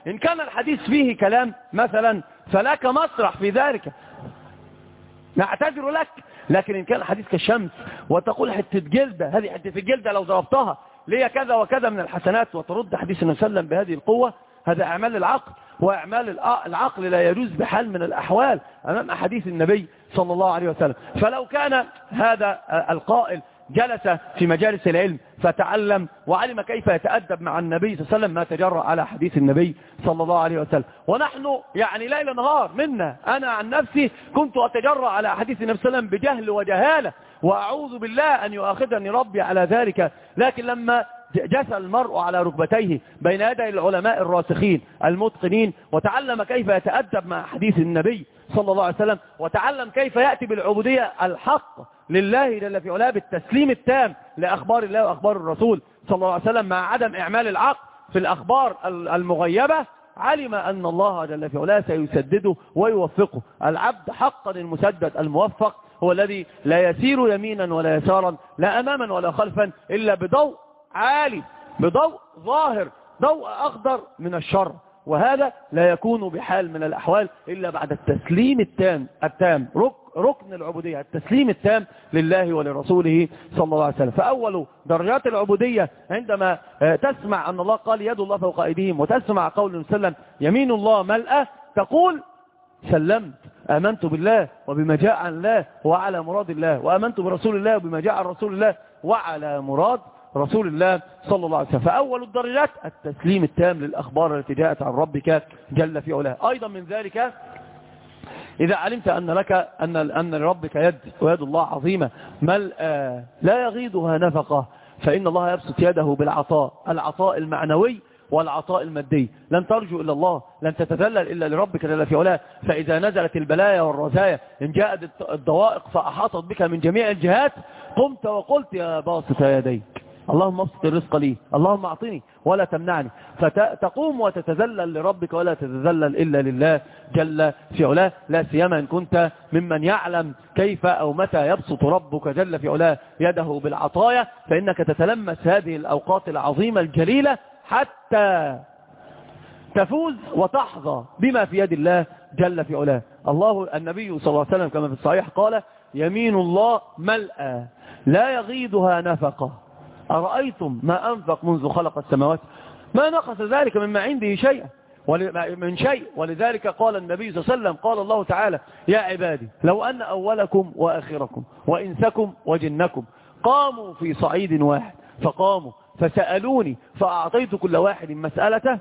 إن كان الحديث فيه كلام مثلا فلك مسرح في ذلك، نعتذر لك. لكن إن كان الحديث كالشمس وتقول حتة جلدة، هذه حتة الجلدة لو ضربتها ليه كذا وكذا من الحسنات، وترد حديث النبي صلى الله عليه وسلم بهذه القوة، هذا أعمال العقل، وأعمال العقل لا يجوز بحال من الأحوال أمام أحاديث النبي صلى الله عليه وسلم. فلو كان هذا القائل جلس في مجالس العلم فتعلم وعلم كيف يتأدب مع النبي صلى الله عليه وسلم ما تجرأ على حديث النبي صلى الله عليه وسلم. ونحن يعني ليل نهار منا، أنا عن نفسي كنت أتجرأ على حديث النبي صلى الله عليه وسلم بجهل وجهالة، وأعوذ بالله أن يؤاخذني ربي على ذلك. لكن لما جلس المرء على ركبتيه بين يدي العلماء الراسخين المتقنين وتعلم كيف يتأدب مع حديث النبي صلى الله عليه وسلم، وتعلم كيف يأتي بالعبودية الحق لله جل في علاه بالتسليم التام لأخبار الله وأخبار الرسول صلى الله عليه وسلم مع عدم إعمال العقل في الأخبار المغيبة، علم أن الله جل في علاه سيسدده ويوفقه. العبد حقا المسدد الموفق هو الذي لا يسير يمينا ولا يسارا، لا أماما ولا خلفا، إلا بضوء عالي، بضوء ظاهر، ضوء أخضر من الشر. وهذا لا يكون بحال من الأحوال إلا بعد التسليم التام التام ركن العبودية، التسليم التام لله ولرسوله صلى الله عليه وسلم. فأول درجات العبودية عندما تسمع أن الله قال يد الله فوق أيديهم، وتسمع قول النبي صلى الله عليه وسلم يمين الله ملأة، تقول سلمت، آمنت بالله وبما جاء عن الله وعلى مراد الله، وآمنت برسول الله وبما جاء عن رسول الله وعلى مراد رسول الله صلى الله عليه وسلم. فأول الدرجات التسليم التام للأخبار التي جاءت عن ربك جل في علاه. أيضا من ذلك إذا علمت أن لك أن أن لربك يد، ويد الله عظيمة ملأى لا يغيضها نفقة، فإن الله يبسط يده بالعطاء، العطاء المعنوي والعطاء المادي. لن ترجو إلا الله، لن تتذلل إلا لربك جل في علاه. فإذا نزلت البلايا والرزايا، إن جاءت الضوائق فأحاطت بك من جميع الجهات، قمت وقلت يا باسط يديك اللهم ابسط الرزق لي، اللهم اعطني ولا تمنعني، فتقوم وتتذلل لربك ولا تتذلل إلا لله جل في علاه. لا سيما إن كنت ممن يعلم كيف أو متى يبسط ربك جل في علاه يده بالعطايا، فإنك تتلمس هذه الأوقات العظيمة الجليلة حتى تفوز وتحظى بما في يد الله جل في علاه. الله النبي صلى الله عليه وسلم كما في الصحيح قال يمين الله ملأى لا يغيضها نفقة، أرأيتم ما أنفق منذ خلق السماوات ما نقص ذلك مما عنده شيئا من شيء. ولذلك قال النبي صلى الله عليه وسلم قال الله تعالى يا عبادي لو أن أولكم وآخركم وإنسكم وجنكم قاموا في صعيد واحد فقاموا فسألوني فأعطيت كل واحد مسألته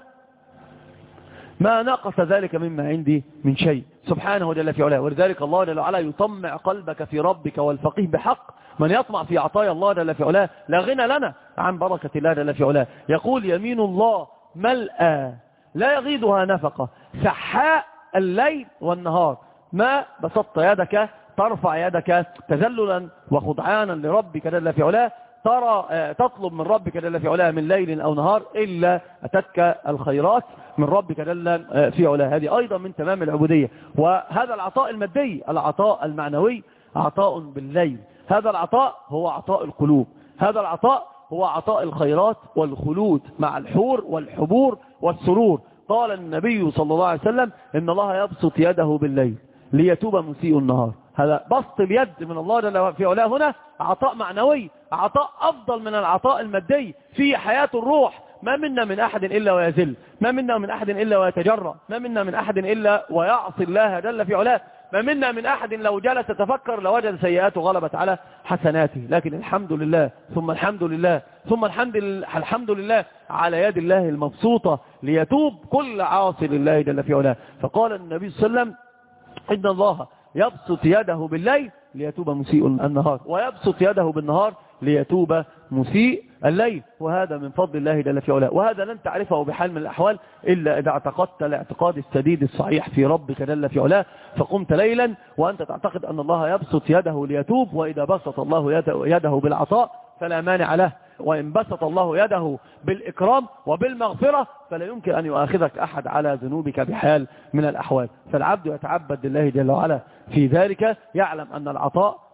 ما نقص ذلك مما عندي من شيء سبحانه جل في علاه. ولذلك الله جل وعلا يطمع قلبك في ربك، والفقيه بحق من يطمع في عطايا الله جل في علاه لا غنى لنا عن بركة الله جل في علاه. يقول يمين الله ملأى لا يغيضها نفقة، سحاء الليل والنهار، ما بسطت يدك ترفع يدك تذللا وخضعانا لربك جل في علاه، ترى تطلب من ربك جل في علاه من ليل أو نهار إلا أتتك الخيرات من ربك جل في علاه. هذه أيضا من تمام العبودية. وهذا العطاء المادي، العطاء المعنوي عطاء بالليل، هذا العطاء هو عطاء القلوب، هذا العطاء هو عطاء الخيرات والخلود مع الحور والحبور والسرور. قال النبي صلى الله عليه وسلم إن الله يبسط يده بالليل ليتوب مسيء النهار. هذا بسط اليد من الله جل في علاه هنا عطاء معنوي، عطاء أفضل من العطاء المادي في حياة الروح. ما منا من أحد إلا ويذل، ما منا من أحد إلا ويتجرأ، ما منا من أحد إلا ويعصي الله جل في علاه، ما منا من أحد لو جلس تفكر لوجد سيئاته غلبت على حسناته. لكن الحمد لله ثم الحمد لله ثم الحمد لله, الحمد لله على يد الله المبسوطة ليتوب كل عاصي لله جل في علاه. فقال النبي صلى الله عليه وسلم إن الله يبسط يده بالليل ليتوب مسيء النهار، ويبسط يده بالنهار ليتوب مسيء الليل. وهذا من فضل الله جل في علاه، وهذا لن تعرفه بحال من الأحوال إلا إذا اعتقدت الاعتقاد السديد الصحيح في ربك جل في علاه، فقمت ليلا وأنت تعتقد أن الله يبسط يده ليتوب، وإذا بسط الله يده بالعطاء فلا مانع له، وإن بسط الله يده بالإكرام وبالمغفرة فلا يمكن أن يؤاخذك أحد على ذنوبك بحال من الأحوال. فالعبد يتعبد لله جل وعلا في ذلك، يعلم أن العطاء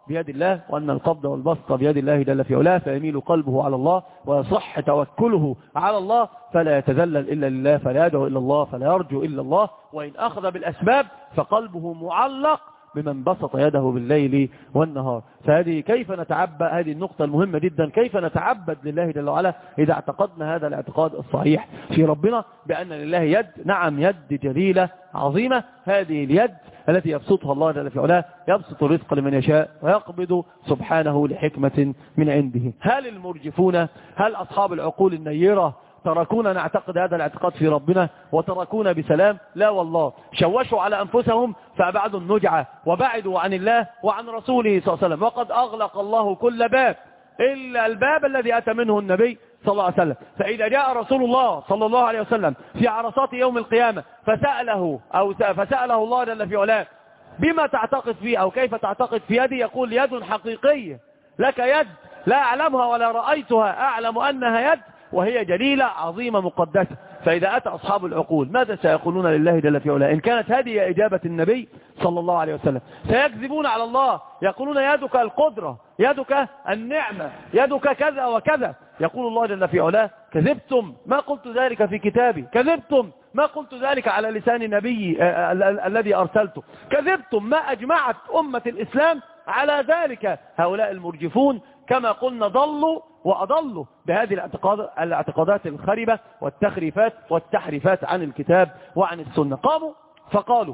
بيد الله، وأن القبض والبسط بيد الله جل في علاه، فيميل قلبه على الله ويصح توكله على الله، فلا يتذلل إلا لله، فلا يدعو إلا الله، فلا يرجو إلا الله. وإن أخذ بالأسباب فقلبه معلق بمن بسط يده بالليل والنهار. فهذه كيف نتعبد، هذه النقطة المهمة جدا، كيف نتعبد لله جل وعلا إذا اعتقدنا هذا الاعتقاد الصحيح في ربنا بأن لله يد. نعم، يد جليلة عظيمة، هذه اليد التي يبسطها الله جل في علاه، يبسط الرزق لمن يشاء ويقبض سبحانه لحكمة من عنده. هل المرجفون، هل أصحاب العقول النيرة تركونا نعتقد هذا الاعتقاد في ربنا وتركونا بسلام؟ لا والله، شوشوا على أنفسهم فأبعدوا النجعة وبعدوا عن الله وعن رسوله صلى الله عليه وسلم. وقد أغلق الله كل باب إلا الباب الذي أتى منه النبي صلى الله عليه وسلم. فإذا جاء رسول الله صلى الله عليه وسلم في عرصات يوم القيامة فسأله أو فسأله الله جل في علاه بما تعتقد فيه أو كيف تعتقد في يدي، يقول يد حقيقية لك، يد لا أعلمها ولا رأيتها، أعلم أنها يد وهي جليلة عظيمة مقدسة. فإذا أتى أصحاب العقول ماذا سيقولون لله جل في علاه إن كانت هذه إجابة النبي صلى الله عليه وسلم؟ سيكذبون على الله، يقولون يدك القدرة، يدك النعمة، يدك كذا وكذا. يقول الله جل في علاه كذبتم ما قلت ذلك في كتابي، كذبتم ما قلت ذلك على لسان نبي الذي أرسلته، كذبتم ما أجمعت أمة الإسلام على ذلك. هؤلاء المرجفون كما قلنا ضلوا وأضلوا بهذه الاعتقاد الاعتقادات الخربة والتخريفات والتحريفات عن الكتاب وعن السنة. قاموا فقالوا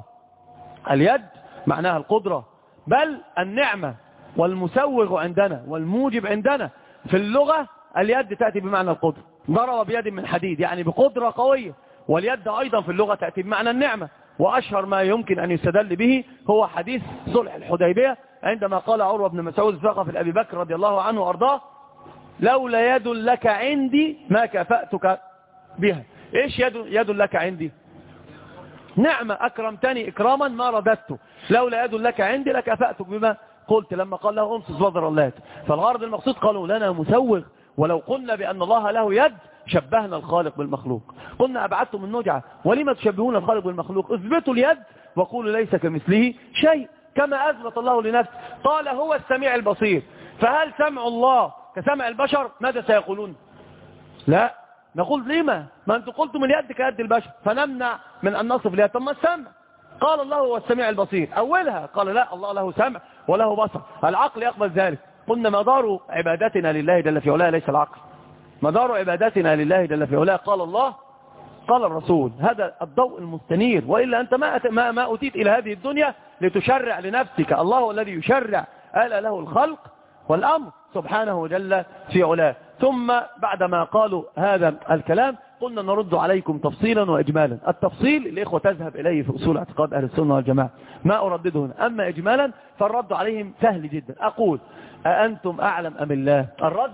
اليد معناها القدرة، بل النعمة، والمسوغ عندنا والموجب عندنا في اللغة اليد تأتي بمعنى القدرة، ضرب بيد من حديد يعني بقدرة قوية. واليد أيضا في اللغة تأتي بمعنى النعمة. وأشهر ما يمكن أن يستدل به هو حديث صلح الحديبية عندما قال عروة بن مسعود الثقفي لأبي بكر رضي الله عنه وأرضاه لولا يد لك عندي ما كفأتك بها. إيش يد, يد لك عندي؟ نعمة، أكرمتني إكراما ما رددته، لولا يد لك عندي لكفأتك بما قلت. لما قال له أمسس بذر اللات، فالغرض المقصود قالوا لنا مسوغ، ولو قلنا بأن الله له يد شبهنا الخالق بالمخلوق، قلنا أبعدتم النجعة، ولما تشبهون الخالق بالمخلوق؟ اثبتوا اليد وقولوا ليس كمثله شيء كما أثبت الله لنفسه. قال هو السميع البصير، فهل سمع الله كسمع البشر؟ ماذا سيقولون؟ لا، نقول لما؟ ما أنتم قلتم اليد كيد البشر فنمنع من أن نصف اليد. طب ما السمع؟ قال الله هو السميع البصير، أولها قال لا، الله له سمع وله بصر، العقل يقبل ذلك. قلنا مدار عبادتنا لله جل في علاه ليس العقل، مدار عبادتنا لله جل في علاه قال الله قال الرسول، هذا الضوء المستنير. وإلا أنت ما ما ما أتيت إلى هذه الدنيا لتشرع لنفسك، الله هو الذي يشرع، ألا له الخلق والأمر سبحانه جل في علاه. ثم بعدما قالوا هذا الكلام قلنا نرد عليكم تفصيلا وإجمالا. التفصيل الإخوة تذهب إليه في أصول اعتقاد أهل السنة والجماعة، ما أردده هنا. أما إجمالا فالرد عليهم سهل جدا. أقول أأنتم أعلم أم الله؟ الرد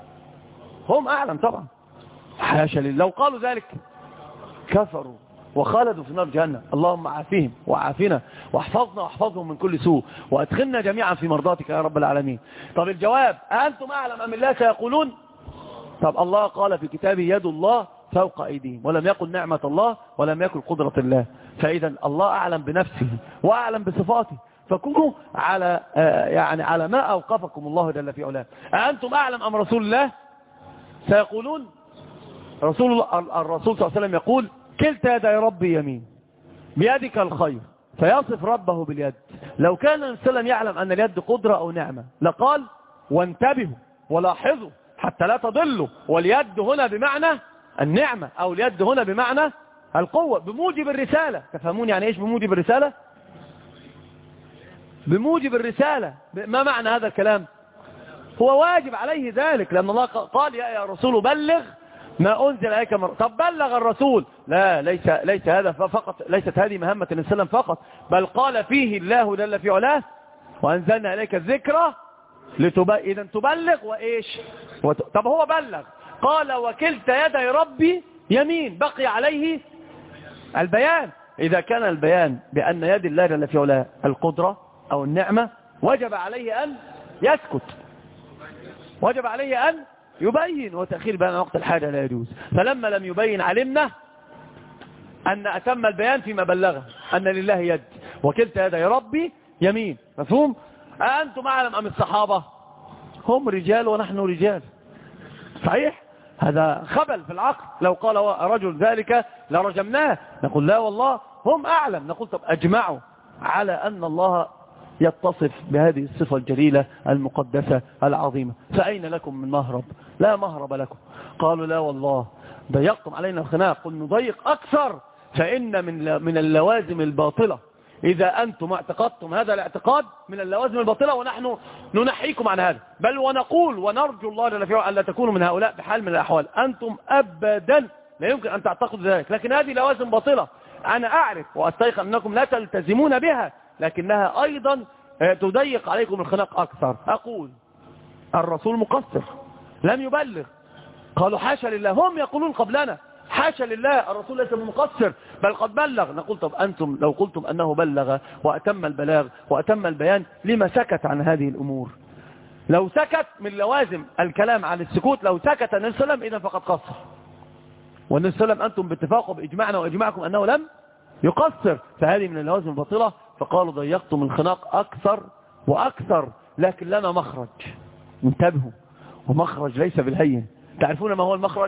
هم أعلم طبعا، حاشا لله، لو قالوا ذلك كفروا وخالدوا في نار جهنم. اللهم عافيهم وعافنا واحفظنا واحفظهم من كل سوء وادخلنا جميعا في مرضاتك يا رب العالمين. طب الجواب أأنتم أعلم أم الله؟ سيقولون طب الله قال في كتابه يد الله فوق أيديهم، ولم يقل نعمة الله ولم يقل قدرة الله. فإذا الله أعلم بنفسه وأعلم بصفاته، فكونوا على يعني على ما أوقفكم الله جل في علاه. أأنتم أعلم أم رسول الله؟ سيقولون رسول الله الرسول صلى الله عليه وسلم يقول كلتا يدي ربي يمين بيدك الخير، فيصف ربه باليد. لو كان النبي صلى الله عليه وسلم يعلم أن اليد قدرة أو نعمة لقال وانتبهوا ولاحظوا حتى لا تضلوا، واليد هنا بمعنى النعمة أو اليد هنا بمعنى القوة بموجب الرسالة. تفهمون يعني إيش بموجب الرسالة؟ بموجب الرسالة ما معنى هذا الكلام؟ هو واجب عليه ذلك، لأن الله قال يا رسول بلغ ما أنزل إليك من. طب بلغ الرسول؟ لا، ليس ليس هذا فقط، ليست هذه مهمة النبي صلى الله عليه وسلم فقط، بل قال فيه الله جل في علاه وأنزلنا إليك الذكرى لتبلغ. إذا تبلغ وإيش؟ وت... طب هو بلغ، قال وكلتا يدي ربي يمين، بقي عليه البيان. إذا كان البيان بأن يد الله جل في علاه القدرة أو النعمة وجب عليه أن يسكت، وجب عليه أن يبين، وتأخير بيان وقت الحاجة لا يجوز. فلما لم يبين علمنا أن أتم البيان فيما بلغه أن لله يد وكلتا يدي ربي يمين. مفهوم؟ أأنتم أعلم أم الصحابة؟ هم رجال ونحن رجال. صحيح؟ هذا خبل في العقل. لو قال رجل ذلك لرجمناه. نقول لا والله هم أعلم. نقول طب أجمعوا على أن الله يتصف بهذه الصفة الجليلة المقدسة العظيمة، فأين لكم من مهرب؟ لا مهرب لكم. قالوا لا والله ضيقتم علينا الخناق. قل نضيق أكثر، فإن من من اللوازم الباطلة إذا أنتم اعتقدتم هذا الاعتقاد من اللوازم الباطلة، ونحن ننحيكم عن هذا، بل ونقول ونرجو الله جل في علاه ألا تكونوا من هؤلاء بحال من الأحوال. أنتم أبدا لا يمكن أن تعتقدوا ذلك، لكن هذه لوازم باطلة أنا أعرف وأستيقن أنكم لا تلتزمون بها، لكنها أيضا تضيق عليكم الخناق أكثر. أقول الرسول مقصر لم يبلغ. قالوا حاشا لله. هم يقولون قبلنا حاشا لله الرسول ليس مقصر بل قد بلغ. نقول طب أنتم لو قلتم أنه بلغ وأتم البلاغ وأتم البيان لما سكت عن هذه الأمور؟ لو سكت من لوازم الكلام عن السكوت، لو سكت النبي صلى الله عليه وسلم إذا فقد قصر، والنبي صلى الله عليه وسلم أنتم باتفاقوا بإجماعنا وإجماعكم أنه لم يقصر، فهذه من اللوازم الباطلة. فقالوا ضيقتم الخناق أكثر وأكثر، لكن لنا مخرج. انتبهوا، ومخرج ليس بالهين. تعرفون ما هو المخرج؟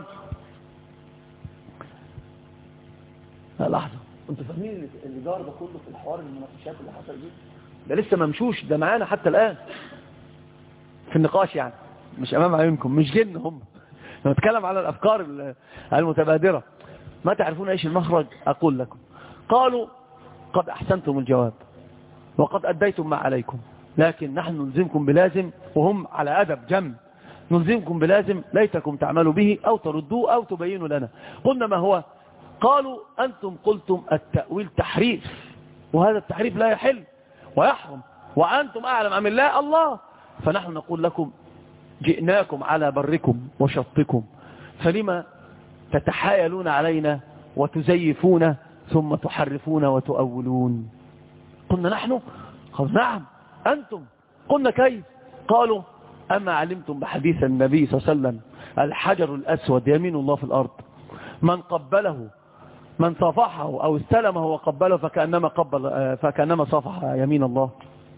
لا لحظة، انتوا فاهمين اللي جار ده كله في الحوار المناقشات اللي حصل دي؟ ده لسه ممشوش، ده معانا حتى الآن في النقاش، يعني مش أمام عيونكم، مش جن هم. نتكلم على الأفكار المتبادرة. ما تعرفون ايش المخرج؟ أقول لكم. قالوا قد أحسنتم الجواب وقد أديتم ما عليكم، لكن نحن نلزمكم بلازم، وهم على أدب جم. نلزمكم بلازم ليتكم تعملوا به أو تردوه أو تبينوا لنا. قلنا ما هو؟ قالوا أنتم قلتم التأويل تحريف، وهذا التحريف لا يحل ويحرم، وأنتم أعلم أم الله الله. فنحن نقول لكم جئناكم على بركم وشطكم، فلما تتحايلون علينا وتزيفون ثم تحرفون وتؤولون؟ قلنا نحن؟ قال نعم أنتم. قلنا كيف؟ قالوا أما علمتم بحديث النبي صلى الله عليه وسلم الحجر الأسود يمين الله في الأرض، من قبله من صافحه أو استلمه وقبله فكأنما, قبل فكأنما صافح يمين الله.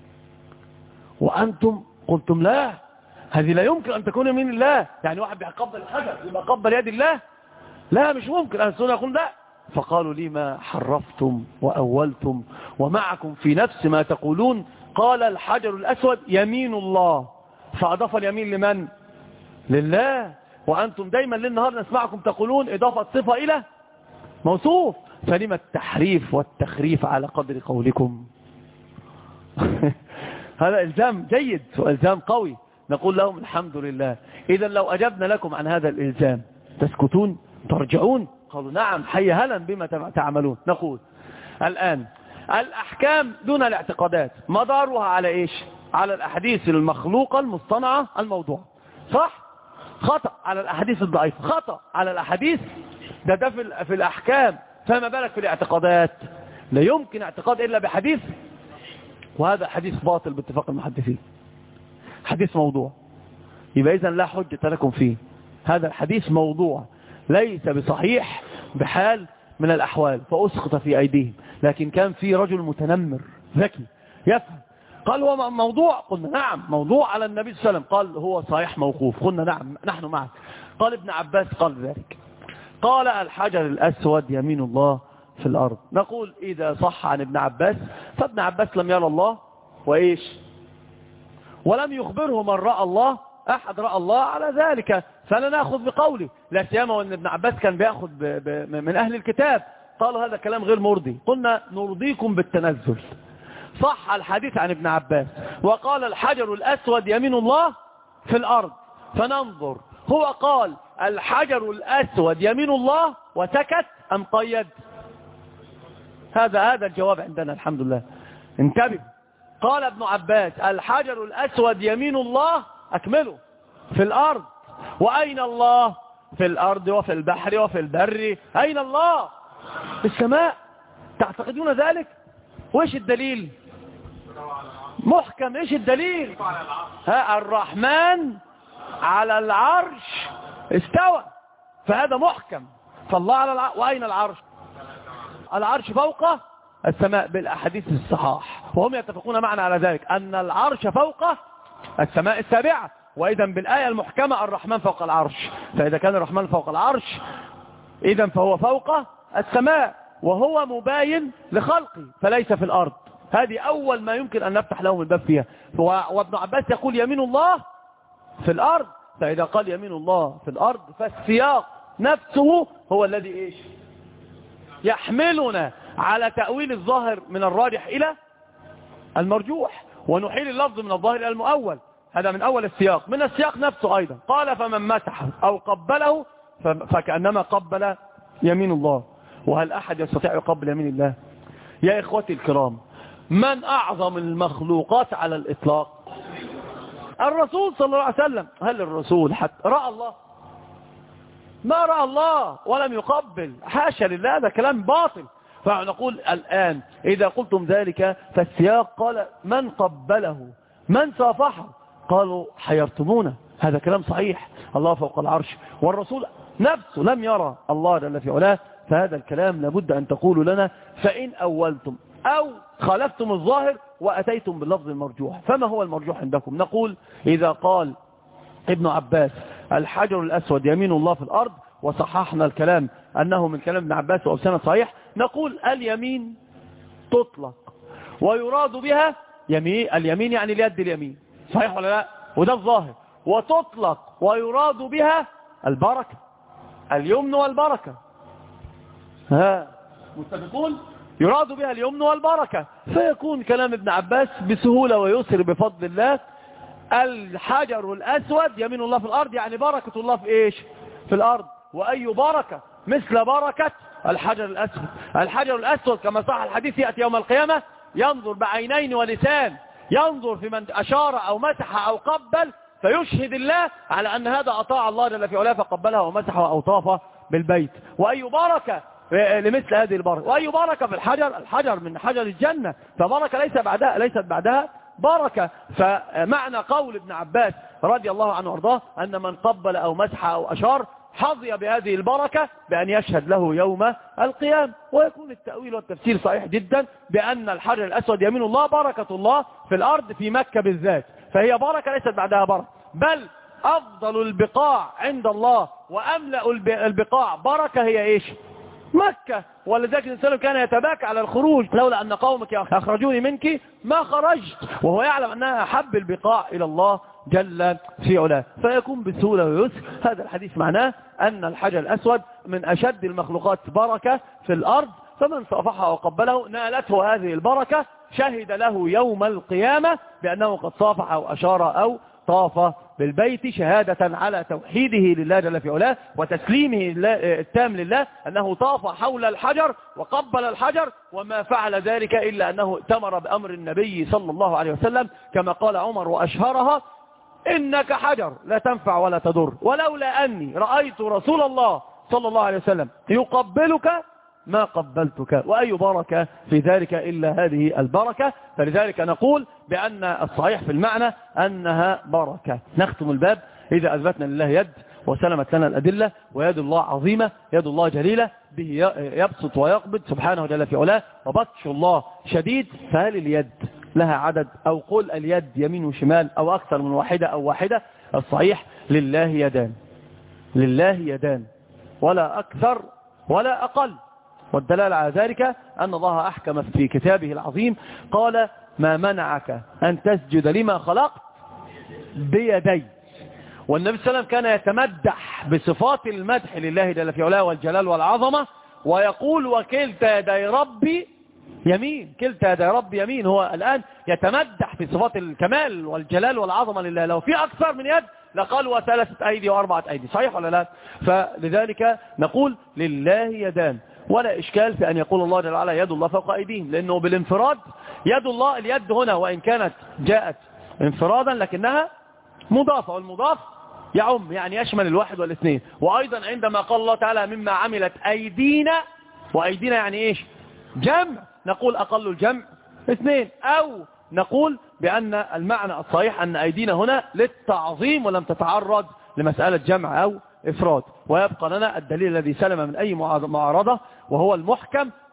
وأنتم قلتم لا، هذه لا يمكن أن تكون يمين الله. يعني واحد بيقبل الحجر يبقى قبل يد الله؟ لا مش ممكن. أهل السنة يقول لا. فقالوا لما حرفتم وأولتم ومعكم في نفس ما تقولون قال الحجر الأسود يمين الله، فأضاف اليمين لمن؟ لله. وأنتم دايما للنهار نسمعكم تقولون إضافة صفة إلى موصوف، فلما التحريف والتخريف على قدر قولكم؟ هذا إلزام جيد وإلزام قوي. نقول لهم الحمد لله. إذا لو أجبنا لكم عن هذا الإلزام تسكتون ترجعون؟ قالوا نعم حي هلا بما تعملون. نقول الآن الأحكام دون الاعتقادات مدارها على إيش؟ على الأحاديث المخلوقة المصطنعة الموضوع، صح؟ خطأ على الأحاديث الضعيفة، خطأ على الأحاديث ده ده في, في الأحكام، فما بالك في الاعتقادات؟ لا يمكن اعتقاد إلا بحديث، وهذا حديث باطل باتفاق المحدثين، حديث موضوع. يبقى إذن لا حجة لكم فيه. هذا الحديث موضوع ليس بصحيح بحال من الأحوال، فأسقط في أيديهم. لكن كان في رجل متنمر ذكي يفهم، قال هو موضوع؟ قلنا نعم موضوع على النبي صلى الله عليه وسلم. قال هو صحيح موقوف؟ قلنا نعم نحن معك. قال ابن عباس قال ذلك. قال الحجر الأسود يمين الله في الأرض. نقول إذا صح عن ابن عباس فابن عباس لم يرى الله وإيش ولم يخبره من رأى الله، أحد رأى الله على ذلك، فلا نأخذ بقوله، لا سيما وأن ابن عباس كان بيأخذ ب... ب... من أهل الكتاب. قالوا هذا كلام غير مرضي. قلنا نرضيكم بالتنزل. صح الحديث عن ابن عباس وقال الحجر الأسود يمين الله في الأرض، فننظر هو قال الحجر الأسود يمين الله وسكت أم قيد؟ هذا هذا الجواب عندنا الحمد لله. انتبه، قال ابن عباس الحجر الأسود يمين الله أكمله في الأرض. وأين الله؟ في الأرض وفي البحر وفي البر. أين الله؟ في السماء. تعتقدون ذلك؟ وإيش الدليل؟ محكم. إيش الدليل؟ ها الرحمن على العرش استوى، فهذا محكم. فالله على العرش. وأين العرش؟ العرش فوق السماء بالأحاديث الصحاح، وهم يتفقون معنا على ذلك أن العرش فوق السماء السابعة، وإذا بالآية المحكمة الرحمن فوق العرش، فإذا كان الرحمن فوق العرش إذا فهو فوق السماء، وهو مباين لخلقه فليس في الأرض. هذه أول ما يمكن أن نفتح لهم الباب فيها. وابن عباس يقول يمين الله في الأرض، فإذا قال يمين الله في الأرض فالسياق نفسه هو الذي إيش يحملنا على تأويل الظاهر من الراجح إلى المرجوح، ونحيل اللفظ من الظاهر إلى المؤول. هذا من أول السياق. من السياق نفسه أيضا قال فمن مسحه أو قبله فكأنما قبل يمين الله. وهل أحد يستطيع يقبل يمين الله؟ يا إخوتي الكرام، من أعظم المخلوقات على الإطلاق؟ الرسول صلى الله عليه وسلم. هل الرسول حتى رأى الله؟ ما رأى الله ولم يقبل، حاشا لله، هذا كلام باطل. فنقول الآن إذا قلتم ذلك فالسياق قال من قبله من صافحه، قالوا حيرتمونا. هذا كلام صحيح، الله فوق العرش والرسول نفسه لم يرى الله جل في علاه، فهذا الكلام لابد أن تقولوا لنا. فإن أولتم أو خالفتم الظاهر وأتيتم باللفظ المرجوح، فما هو المرجوح عندكم؟ نقول إذا قال ابن عباس الحجر الأسود يمين الله في الأرض، وصححنا الكلام أنه من كلام ابن عباس وأبسنة صحيح، نقول اليمين تطلق ويراد بها يمين، اليمين يعني اليد اليمين، صحيح ولا لا؟ وده الظاهر. وتطلق ويراد بها البركة، اليمن والبركة. ها متفقون؟ يراد بها اليمن والبركة، فيكون كلام ابن عباس بسهولة ويسر بفضل الله. الحجر الأسود يمين الله في الأرض يعني بركة الله في إيش؟ في الأرض. وأي بركة مثل بركة الحجر الأسود. الحجر الأسود كما صح الحديث يأتي يوم القيامة ينظر بعينين ولسان، ينظر في من أشار أو مسح أو قبل، فيشهد الله على أن هذا أطاع الله جل في علاه فقبله ومسح أو طاف بالبيت. وأي بركة لمثل هذه البركة. وأي بركة في الحجر؟ الحجر من حجر الجنة، فبركة ليس بعدها ليست بعدها بركة. فمعنى قول ابن عباس رضي الله عنه وارضاه أن من قبل أو مسح أو أشار حظي بهذه البركة بأن يشهد له يوم القيامة. ويكون التأويل والتفسير صحيح جدا بأن الحجر الأسود يمين الله بركة الله في الأرض في مكة بالذات، فهي بركة ليست بعدها بركة، بل أفضل البقاع عند الله وأملأ البقاع بركة هي إيش؟ مكة. ولذلك الإنسان كان يتباكى على الخروج، لولا أن قومك أخرجوني منك ما خرجت، وهو يعلم أنها أحب البقاع إلى الله جل في علاه، فيكون بسهولة ويسر. هذا الحديث معناه أن الحجر الأسود من أشد المخلوقات بركة في الأرض، فمن صافحه وقبله نالته هذه البركة، شهد له يوم القيامة بأنه قد صافح أو أشار أو طاف بالبيت، شهادة على توحيده لله جل في علاه وتسليمه التام لله، أنه طاف حول الحجر وقبل الحجر، وما فعل ذلك إلا أنه ائتمر بأمر النبي صلى الله عليه وسلم كما قال عمر وأشهرها: إنك حجر لا تنفع ولا تضر، ولولا أني رأيت رسول الله صلى الله عليه وسلم يقبلك ما قبلتك. وأي بركة في ذلك إلا هذه البركة. فلذلك نقول بأن الصحيح في المعنى أنها بركة. نختم الباب إذا أثبتنا لله يد وسلمت لنا الأدلة، ويد الله عظيمة، يد الله جليلة، به يبسط ويقبض سبحانه جل في علاه، وبطش الله شديد. فهل اليد لها عدد؟ أو قل اليد يمين وشمال أو أكثر من واحدة أو واحدة؟ الصحيح لله يدان، لله يدان، ولا أكثر ولا أقل. والدلالة على ذلك أن الله أحكم في كتابه العظيم قال: ما منعك أن تسجد لما خلقت بيدي. والنبي صلى الله عليه وسلم كان يتمدح بصفات المدح لله جل في علاه والجلال والعظمة، ويقول: وكلتا يدي ربي يمين، كلتا يدي ربي يمين. هو الآن يتمدح في صفات الكمال والجلال والعظمة لله. لو في أكثر من يد لقال وثلاثة أيدي وأربعة أيدي، صحيح ولا لا؟ فلذلك نقول لله يدان، ولا إشكال في أن يقول الله جل وعلا يد الله فوق أيديهم، لأنه بالانفراد يد الله، اليد هنا وإن كانت جاءت انفرادا لكنها مضافة، والمضاف يعم يعني يشمل الواحد والاثنين. وأيضا عندما قال الله تعالى مما عملت أيدينا، وأيدينا يعني إيش؟ جمع، نقول أقل الجمع اثنين، أو نقول بأن المعنى الصحيح أن أيدينا هنا للتعظيم ولم تتعرض لمسألة جمع أو إفراد. ويبقى لنا الدليل الذي سلم من أي معارضة، وهو المحكم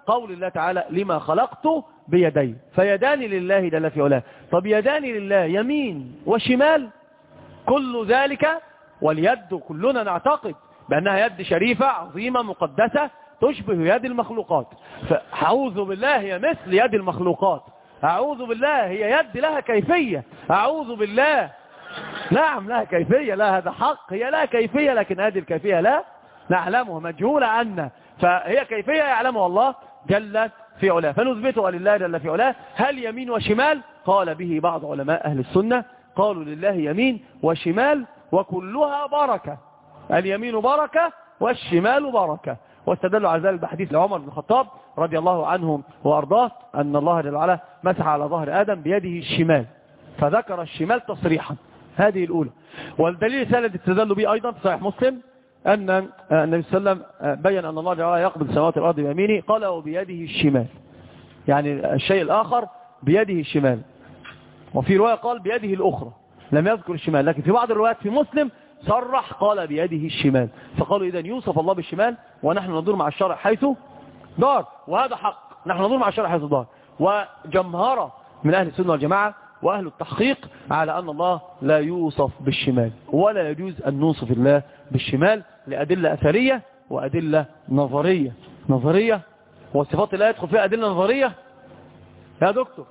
قول الله تعالى لما خلقت بيدي، فيدان لله جل في علاه. طب يدان لله يمين وشمال، كل ذلك واليد كلنا نعتقد بأنها يد شريفة عظيمة مقدسة تشبه يد المخلوقات، فأعوذ بالله هي مثل يد المخلوقات، أعوذ بالله هي يد لها كيفية، أعوذ بالله نعم لها كيفية، لا هذا حق، هي لها كيفية، لكن هذه الكيفية لا نعلمها، مجهولة عنا، فهي كيفية يعلمها الله جل في علاه، فنثبتها لله جل في علاه. هل يمين وشمال؟ قال به بعض علماء أهل السنة، قالوا لله يمين وشمال وكلها بركة، اليمين بركة والشمال بركة، واستدلوا على ذلك بحديث لعمر بن الخطاب رضي الله عنه وأرضاه أن الله جل وعلا مسح على ظهر آدم بيده الشمال، فذكر الشمال تصريحا، هذه الأولى. والدليل الثالث استدلوا به أيضا في صحيح مسلم أن النبي صلى الله عليه وسلم بين أن الله جل وعلا يقبل سماوات الأرض بيمينه، قال وبيده الشمال، يعني الشيء الآخر بيده الشمال، وفي رواية قال بيده الأخرى، لم يذكر الشمال، لكن في بعض الروايات في مسلم صرح قال بيده الشمال، فقالوا إذن يوصف الله بالشمال ونحن ندور مع الشرع حيث دار، وهذا حق، نحن ندور مع الشرع حيث دار. وجمهرة من أهل السنة والجماعة وأهل التحقيق على أن الله لا يوصف بالشمال، ولا يجوز أن نوصف الله بالشمال لأدلة أثرية وأدلة نظرية. نظرية وصفات الله يدخل فيها أدلة نظرية يا دكتور؟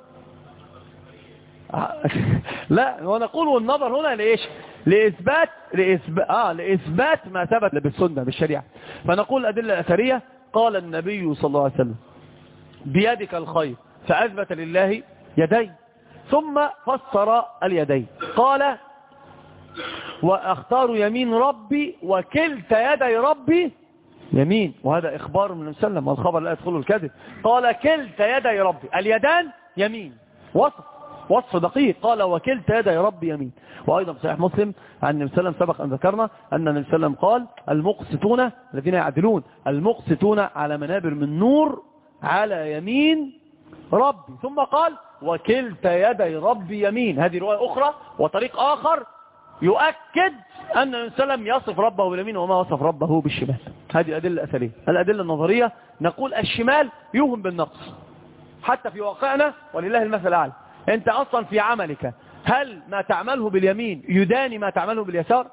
لا، ونقول والنظر هنا لإيش؟ لإثبات لإثبات, آه لإثبات ما ثبت بالسنة بالشريعة. فنقول أدلة أثرية، قال النبي صلى الله عليه وسلم بيدك الخير، فأثبت لله يدين، ثم فسر اليدين قال وأختار يمين ربي وكلتا يدي ربي يمين، وهذا إخبار من النبي صلى الله عليه وسلم والخبر لا يدخله الكذب، قال كلتا يدي ربي، اليدان يمين، وصف وصف دقيق، قال وكلتا يدي ربي يمين. وأيضا في صحيح مسلم عن النبي صلى الله عليه وسلم سبق أن ذكرنا أن النبي صلى الله عليه وسلم قال المقسطون الذين يعدلون، المقسطون على منابر من نور على يمين ربي، ثم قال وكلتا يدي ربي يمين. هذه رواية أخرى وطريق آخر يؤكد أن النبي صلى الله عليه وسلم يصف ربه باليمين وما وصف ربه بالشمال. هذه الأدلة الأثرية. الأدلة النظرية نقول الشمال يوهم بالنقص حتى في واقعنا ولله المثل الأعلى. أنت أصلا في عملك هل ما تعمله باليمين يداني ما تعمله باليسار؟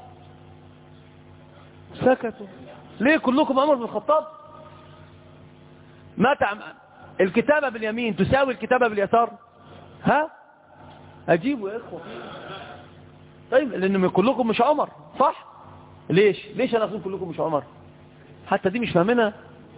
سكتوا ليه كلكم عمر بن الخطاب؟ ما تعمل الكتابة باليمين تساوي الكتابة باليسار؟ ها أجيبوا يا إخوة. طيب لأن كلكم مش عمر صح؟ ليش ليش أنا أقول كلكم مش عمر؟ حتى دي مش فاهمينها.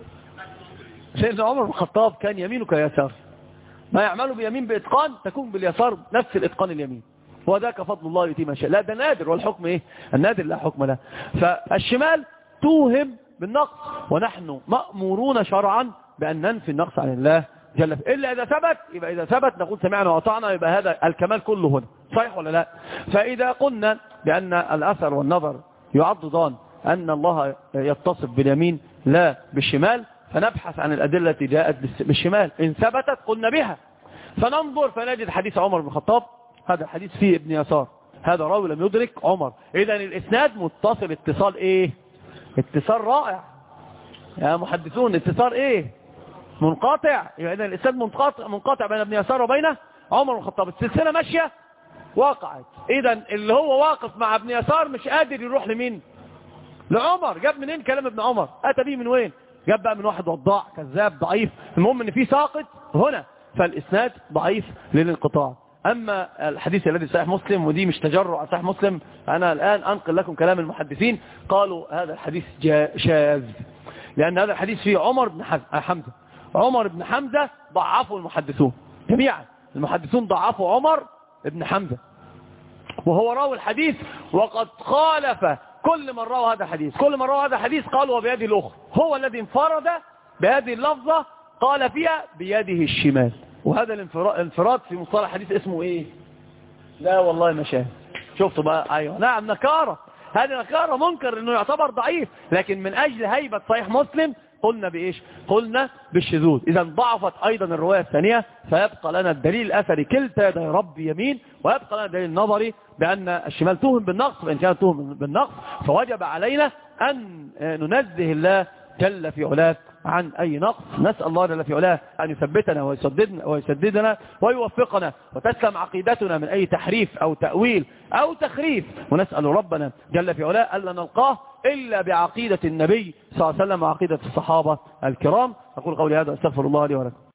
سيدنا عمر بن الخطاب كان يمينه كيسار، ما يعمله بيمين بإتقان تكون باليسار نفس الإتقان اليمين، وذاك فضل الله يؤتيه من شاء. لا ده نادر، والحكم إيه؟ النادر لا حكم له. فالشمال توهم بالنقص، ونحن مأمورون شرعا بأن ننفي النقص عن الله جل في إلا إذا ثبت. يبقى إذا ثبت نقول سمعنا وأطعنا، يبقى هذا الكمال كله هنا، صحيح ولا لا؟ فإذا قلنا بأن الأثر والنظر يعضدان أن الله يتصف باليمين لا بالشمال، فنبحث عن الأدلة التي جاءت بالشمال، إن ثبتت قلنا بها، فننظر فنجد حديث عمر بن الخطاب، هذا الحديث فيه ابن يسار، هذا راوي لم يدرك عمر، إذن الإسناد متصل اتصال إيه؟ اتصال رائع يا محدثون. اتصال إيه؟ منقاطع. يعني إذن الإسناد منقاطع, منقاطع بين ابن يسار وبين عمر بن الخطاب، السلسلة ماشية وقعت. إذن اللي هو واقف مع ابن يسار مش قادر يروح لمين؟ لعمر. جاب منين كلام ابن عمر؟ أتى به من وين؟ جاب بقى من واحد وضاع كذاب ضعيف. المهم ان في ساقط هنا، فالاسناد ضعيف للانقطاع. اما الحديث الذي صحيح مسلم، ودي مش تجرع على صحيح مسلم، انا الان انقل لكم كلام المحدثين، قالوا هذا الحديث شاذ، لان هذا الحديث فيه عمر بن حمزة. عمر بن حمزة ضعفوا المحدثون جميعا، المحدثون ضعفوا عمر بن حمزة، وهو راوي الحديث، وقد خالف كل من روى هذا الحديث، كل من روى هذا الحديث قالوا وبيده الأخرى، هو الذي انفرد بهذه اللفظة قال فيها بيده الشمال. وهذا الانفراد في مصطلح الحديث اسمه ايه؟ لا والله ما شاهد. شفتوا بقى؟ ايوه نعم نكارة، هذه نكارة، منكر انه يعتبر ضعيف، لكن من اجل هيبة صحيح مسلم قلنا بايش؟ قلنا بالشذوذ. اذا ضعفت ايضا الرواية الثانية، فيبقى لنا الدليل الاثري كلتا يدي ربي يمين، ويبقى لنا الدليل النظري بان الشمال توهم بالنقص، فان كانت توهم بالنقص فوجب علينا ان ننزه الله جل في علاه عن أي نقص. نسأل الله جل في علاه أن يثبتنا ويسددنا, ويسددنا ويوفقنا وتسلم عقيدتنا من أي تحريف أو تأويل أو تخريف. ونسأل ربنا جل في علاه ألا نلقاه إلا بعقيدة النبي صلى الله عليه وسلم وعقيدة الصحابة الكرام. أقول قولي هذا أستغفر الله لي ولكم.